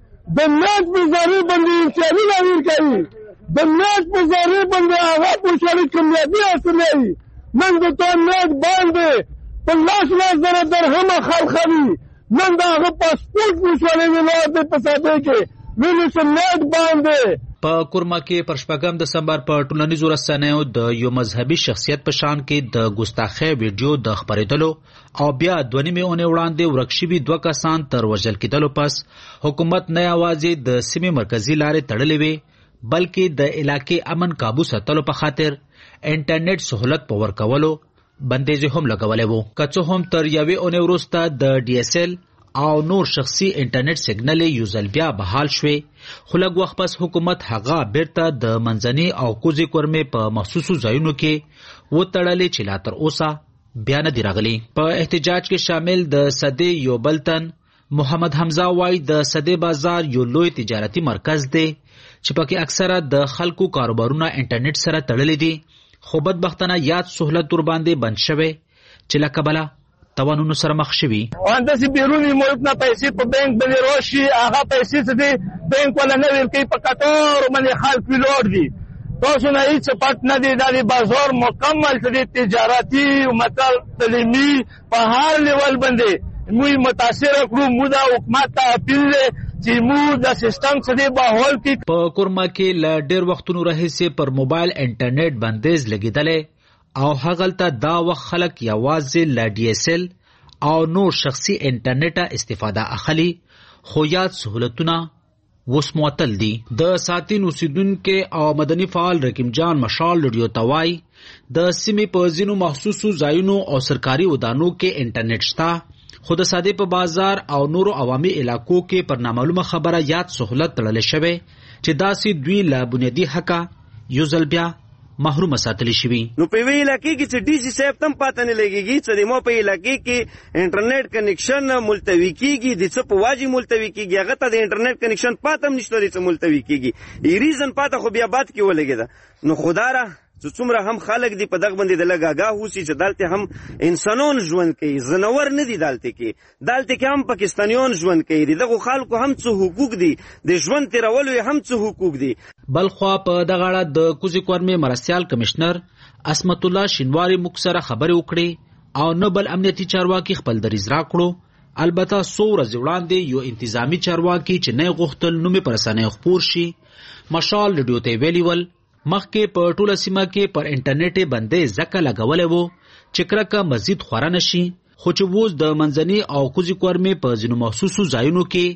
د ناز په ذریعہ باندې انساني لارې کوي، د ناز په ذریعہ باندې هغه په شریک کمیابي اصلي من د تاسو ناز باندې په لاس لاس زره درهم خلخوي، من د هغه پاسپورت وشولې نه د پساده کې ویني سنت باندې. په کورما کې پر شپږم دسمبر په ټولنیزو رسنیو د یو مذهبي شخصیت په شان کې د ګستاخۍ ویډیو د خپرېدلو او بیا دوه نیمې اونۍ وړاندې ورک شوي دوه کسان تر وژل کېدلو پس حکومت نه یوازې د سیمې مرکزي لارې تړلې وې بلکې د علاقې امن قابو ساتلو په خاطر انټرنیټ سہولت په ورکولو بندیز هم لګولی و. که څه هم تر یوې اونۍ وروسته د ډي اس ایل او نور شخصي انټرنیټ سیګنل یو ځل بیا بحال شوې، خو لږ وخت پس حکومت هغه بیرته د منځني او کوزي کورمې په مخصوصو ځایونو کې وتړلې چې لا تر اوسه بیا نه دي راغلي. په احتجاج کې شامل د صدې یو بل تن محمد حمزه وایي د صدې بازار یو لوی تجارتي مرکز دی چې پکې اکثره د خلکو کاروبارونه انټرنیټ سره تړلي دي، خو بدبختانه یاد سہولت ور باندې بند شوی چې له کبله توانونو سره مخ شوي. انداسې بیروني ملک نه پیسې په بانک باندې راشي، هغه پیسې څه دي بانک والا نه ورکوي، په کټارو باندې خلک ولاړ دي. تاسو نه هېڅ پټ نه دی، دا د بازار مکمل څه دي تجارتي مطلب تعلیمي په هر لیول باندې موږ متاثره کړو. موږ د حکومت ته اپیل دی چې موږ د سیستم څه دی بحال کړي. په کورما کې له ډېر وختونو راهیسې پر موبایل انټرنیټ بندیز لګېدلی او هغلته دا وخت خلک یوازې له ډي اس ایل او نور شخصي انټرنیټه استفاده اخلي، خو یاد سہولتونه اوس معطل دي. د ساتین اوسیدونکو او مدني فعال رقیب جان مشال ریډیو ته وایي د سیمې په ځینو مخصوصو ځایونو او سرکاري ودانو کې انټرنیټ شته، خو د صدې په بازار او نورو عوامي علاقو کې پر نامعلومه خبره یاد سہولت تړل شوی چې داسې دوی له بنیادي حقه یو ځل بیا محروم ساتلی شوی. نو په وی علاقې کې چې ډي سی صاحب تم پاتې نه لګيږي چې د مو په علاقې کې انټرنیټ کنیکشن ملتوي کیږي، د څه په واجب ملتوي کیږي، هغه ته د انټرنیټ کنیکشن پاتم نشته، د څه ملتوي کیږي ای ریزن پاته خو بیا بات کې ولګیدا. نو خداره چې څومره هم خلک دی په دغه باندې د لګاګاه وسی چې دالته هم انسانون ژوند کوي، زنور نه دي دالته کې، دالته کې هم پاکستانیان ژوند کوي، دغه خلکو هم څه حقوق دي، د ژوند تیرولو هم څه حقوق دي. بلخوا په دغه اړه د کوزي کورمې مرستيال کمشنر اسمت الله شینواری موږ سره خبرې وکړې او نه بل امنیتي چارواکي خپل دریځ راکړو. البته څو ورځې وړاندې یو انتظامی چارواکي چې نه غوښتل نومې په رسنیو خپور شي مشال ریډیو ته ویلي ول مخکې په ټوله سیمه کې پر انټرنیټ باندې ځکه لګولې وو چې کرکه مزید خوره نشي، خو چې اوس د منځني او کوزي کورمې په ځینو مخصوصو ځایونو کې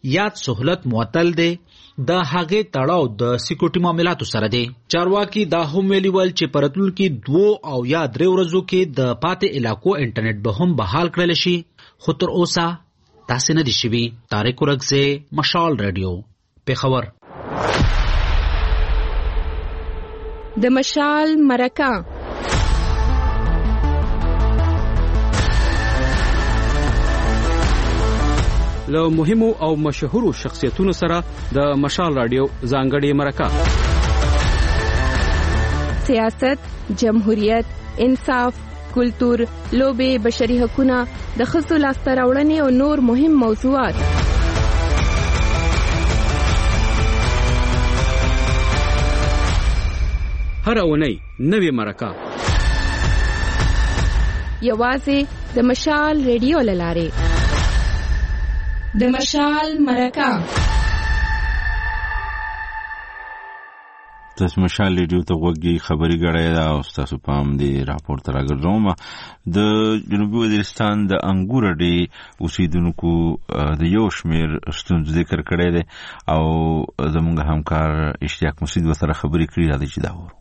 یاد سہولت معطل دی د هغې تړاو د سکیورټي معاملاتو سره دی. چارواکي دا هم ویلي ول چې په راتلونکي دوو او یا درې ورځو کې د پاتې علاقو انټرنیټ به هم بحال کړل شي، خو تر اوسه داسې نه دي شوي. طارق ورکزی، مشال رادیو، پېښور. د مشال مرکه له مهمو او مشهورو شخصیتونو سره د مشال رادیو ځانګړې مرکه. سیاست، جمهوریت، انصاف، کلتور، لوبې، بشري حقوقونه، د ښځو لاسته راوړنې او نور مهم موضوعات. هر اونۍ نوې مرکه یوازې د مشال رادیو له لارې. د مشال مرکه. تاسو مشال رادیو ته وګورئ، خبري غړې دا او تاسو پام دی راپور تر راګرځوم. د جنوبي وزیرستان د انګور ډي اوسیدونکو د یو شمیر ستونزې ذکر کړې ده او زموږ همکار اشتیاق مسعود سره خبري کړې ده چې دا وره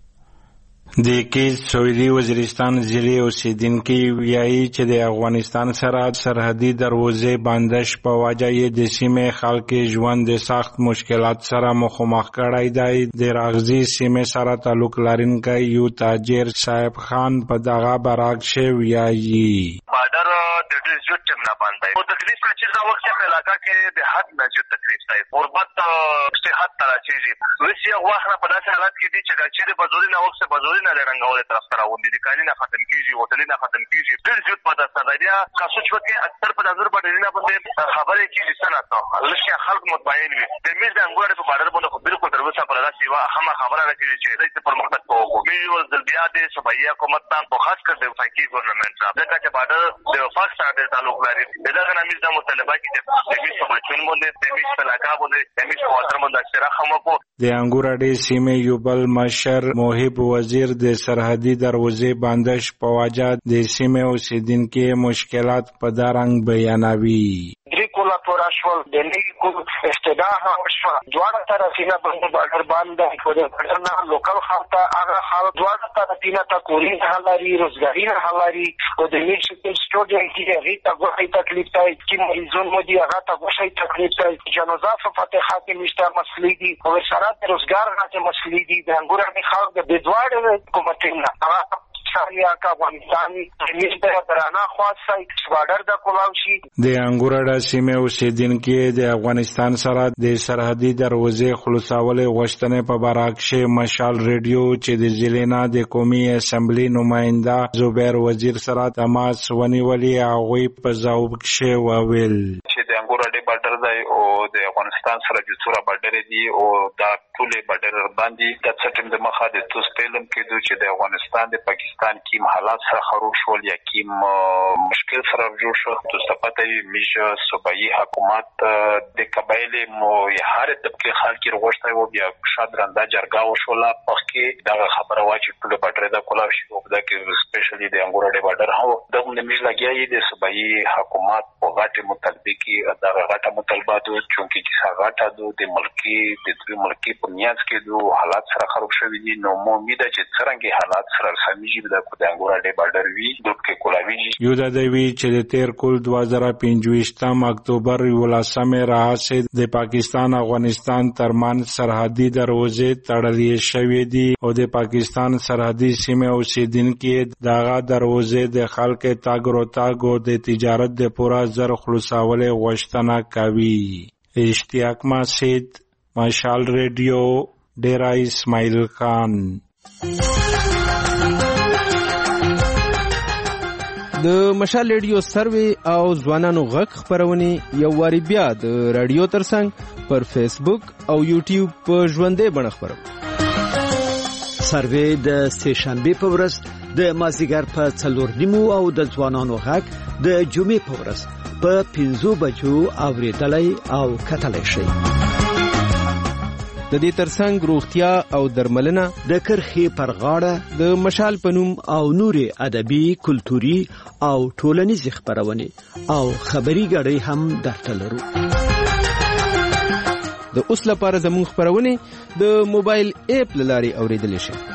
د کې سویلي وزیرستان ضلع اوسیدونکي وایي چې د افغانستان سره سرحدي دروازې بندش په وجه یې د سیمې خلک ژوند د سخت مشکلات سره مخامخ کړی دی. د راغزي سیمې سره تعلق لرونکی یو تاجر صاحب خان په دغه برعکس وایي بارډر د ډېر زیات ټیم نه باندې او تکلیف چې دا وخت په علاقہ کې د حد نه زیات تکلیف دی. غربت صحت تر چیزي وسی وخت په داسې حالت کې دي چې چې بزوري نه وخت بزوري نه لرنګولې طرف ته راوندي دي کالي نه ختم کیږي هوټلې نه ختم کیږي ډېر زیات په داسې دایا کاسو چې اکثر په نظر باندې نه باندې خبرې کیږي سنت لکه خلک مطمئن وي د میز د انګور په بارډر باندې خو بالکل دروازه پر لاسي وا هم خبره راکړي چې د پرمختګ په وګړي او د بیا د صوبایي حکومت ته خاص کر د فاکی ګورنمنت صاحب دغه چې بارډر د فاکس سره تعلق لري دغه نامیز د مطالبه کې د میز په چون باندې د میز په علاقه باندې د میز په واتر باندې اکثره خمکو د انګور ډي سیمې یو بل مشر موهب وزیر د سرحدي دروازې بندش په وجه د سیمې اوسیدونکو مشکلات په دارنګ بیانوي. درې کولا پورا شول د لګي کو استدعا هم شو دواړه طرفینه باندې بارډر باندې خو د پرنا لوکل خلک هغه حال دواړه طرفینه ته کولی حلاري روزګاری نه حلاري او د میل شکل سټوډنټ کې هغه ته غوښتي تکلیف ته چې مریضون مو دي هغه ته غوښتي تکلیف ته جنازه په فتح کې مشته مسلې دي او سره د روزګار راځي مسلې دي د انګور د خلک د دواړه حکومتونه هغه شاریا کا افغانستان د درانه خاصه بارډر د کولاوشي د انګورډا سیمه اوسیدونکو د افغانستان سره د سرحدي دروازې خلاصولو غوښتنې په برعکس مشال رادیو چې د ضلع د قومي اسمبلی نماینده زبیر وزیر سره تماس ونیولې هغه په ځواب کې وویل چې د انګورډا بارډر دی او د افغانستان سره د څوره بارډر دی او دا ټول بارډر باندې د څټم د مخه د توس پیلم کې چې د افغانستان د پاکستان کیم حالات سره خراب شول یا کیم مشکل سره جوړ شو تو سپاتای میشه صوبایي حکومت د قبایل مو هر طبقه خلک وروښتای او بیا شاد رنده جرګه وشوله پخې دا خبره واچې ټول بارډر د کولاو شي او دا کې سپیشلی د انګورډا بارډر هو د میش لګیای د صوبایي حکومت په غاټه مطالبه کې دا غاټه مطالبه دو چونکی چې غاټه دو د ملکی د دوی ملکی په نیاز کې دو حالات سره خراب شوی دي نو مو امید چې څنګه حالات سره سمېږي د انګورډا بارډر وی د کې کولاوی یو د دوی چې د تیر کول دوه زره پنځه اکتوبر ولسمه راځي د پاکستان افغانستان ترمن سرحدي دروازې تړلې شوې دي او د پاکستان سرحدي سیمه اوسیدونکو دغه دروازې د خلک تاګ او تاګ او د تجارت د پورا زر خلاصولو غوښتنه کوي. اشتیاق مسعود، مشال رادیو، ډیرا اسماعیل خان. د مشال رادیو سروي او ځوانانو غږ خبرونه یو واری بیا د رادیو ترڅنګ پر فیسبوک او یوټیوب په ژوندې بڼه خبرو. سروي د سه شنبه په ورځ د مازیګر په څلور نیمو او د ځوانانو غږ د جمعې په ورځ په پنځو بجو اوریدلای او کتلای شي. د دې ترڅنګ روغتیا او درملنه د کرخې پر غاړه د مشال پنوم او نورې ادبي، کلتوري او ټولنیز خبرونه او خبري غړي هم درته لرو. د اوس لپاره زموږ خبرونه د موبایل اپ لاري اوریدل شي.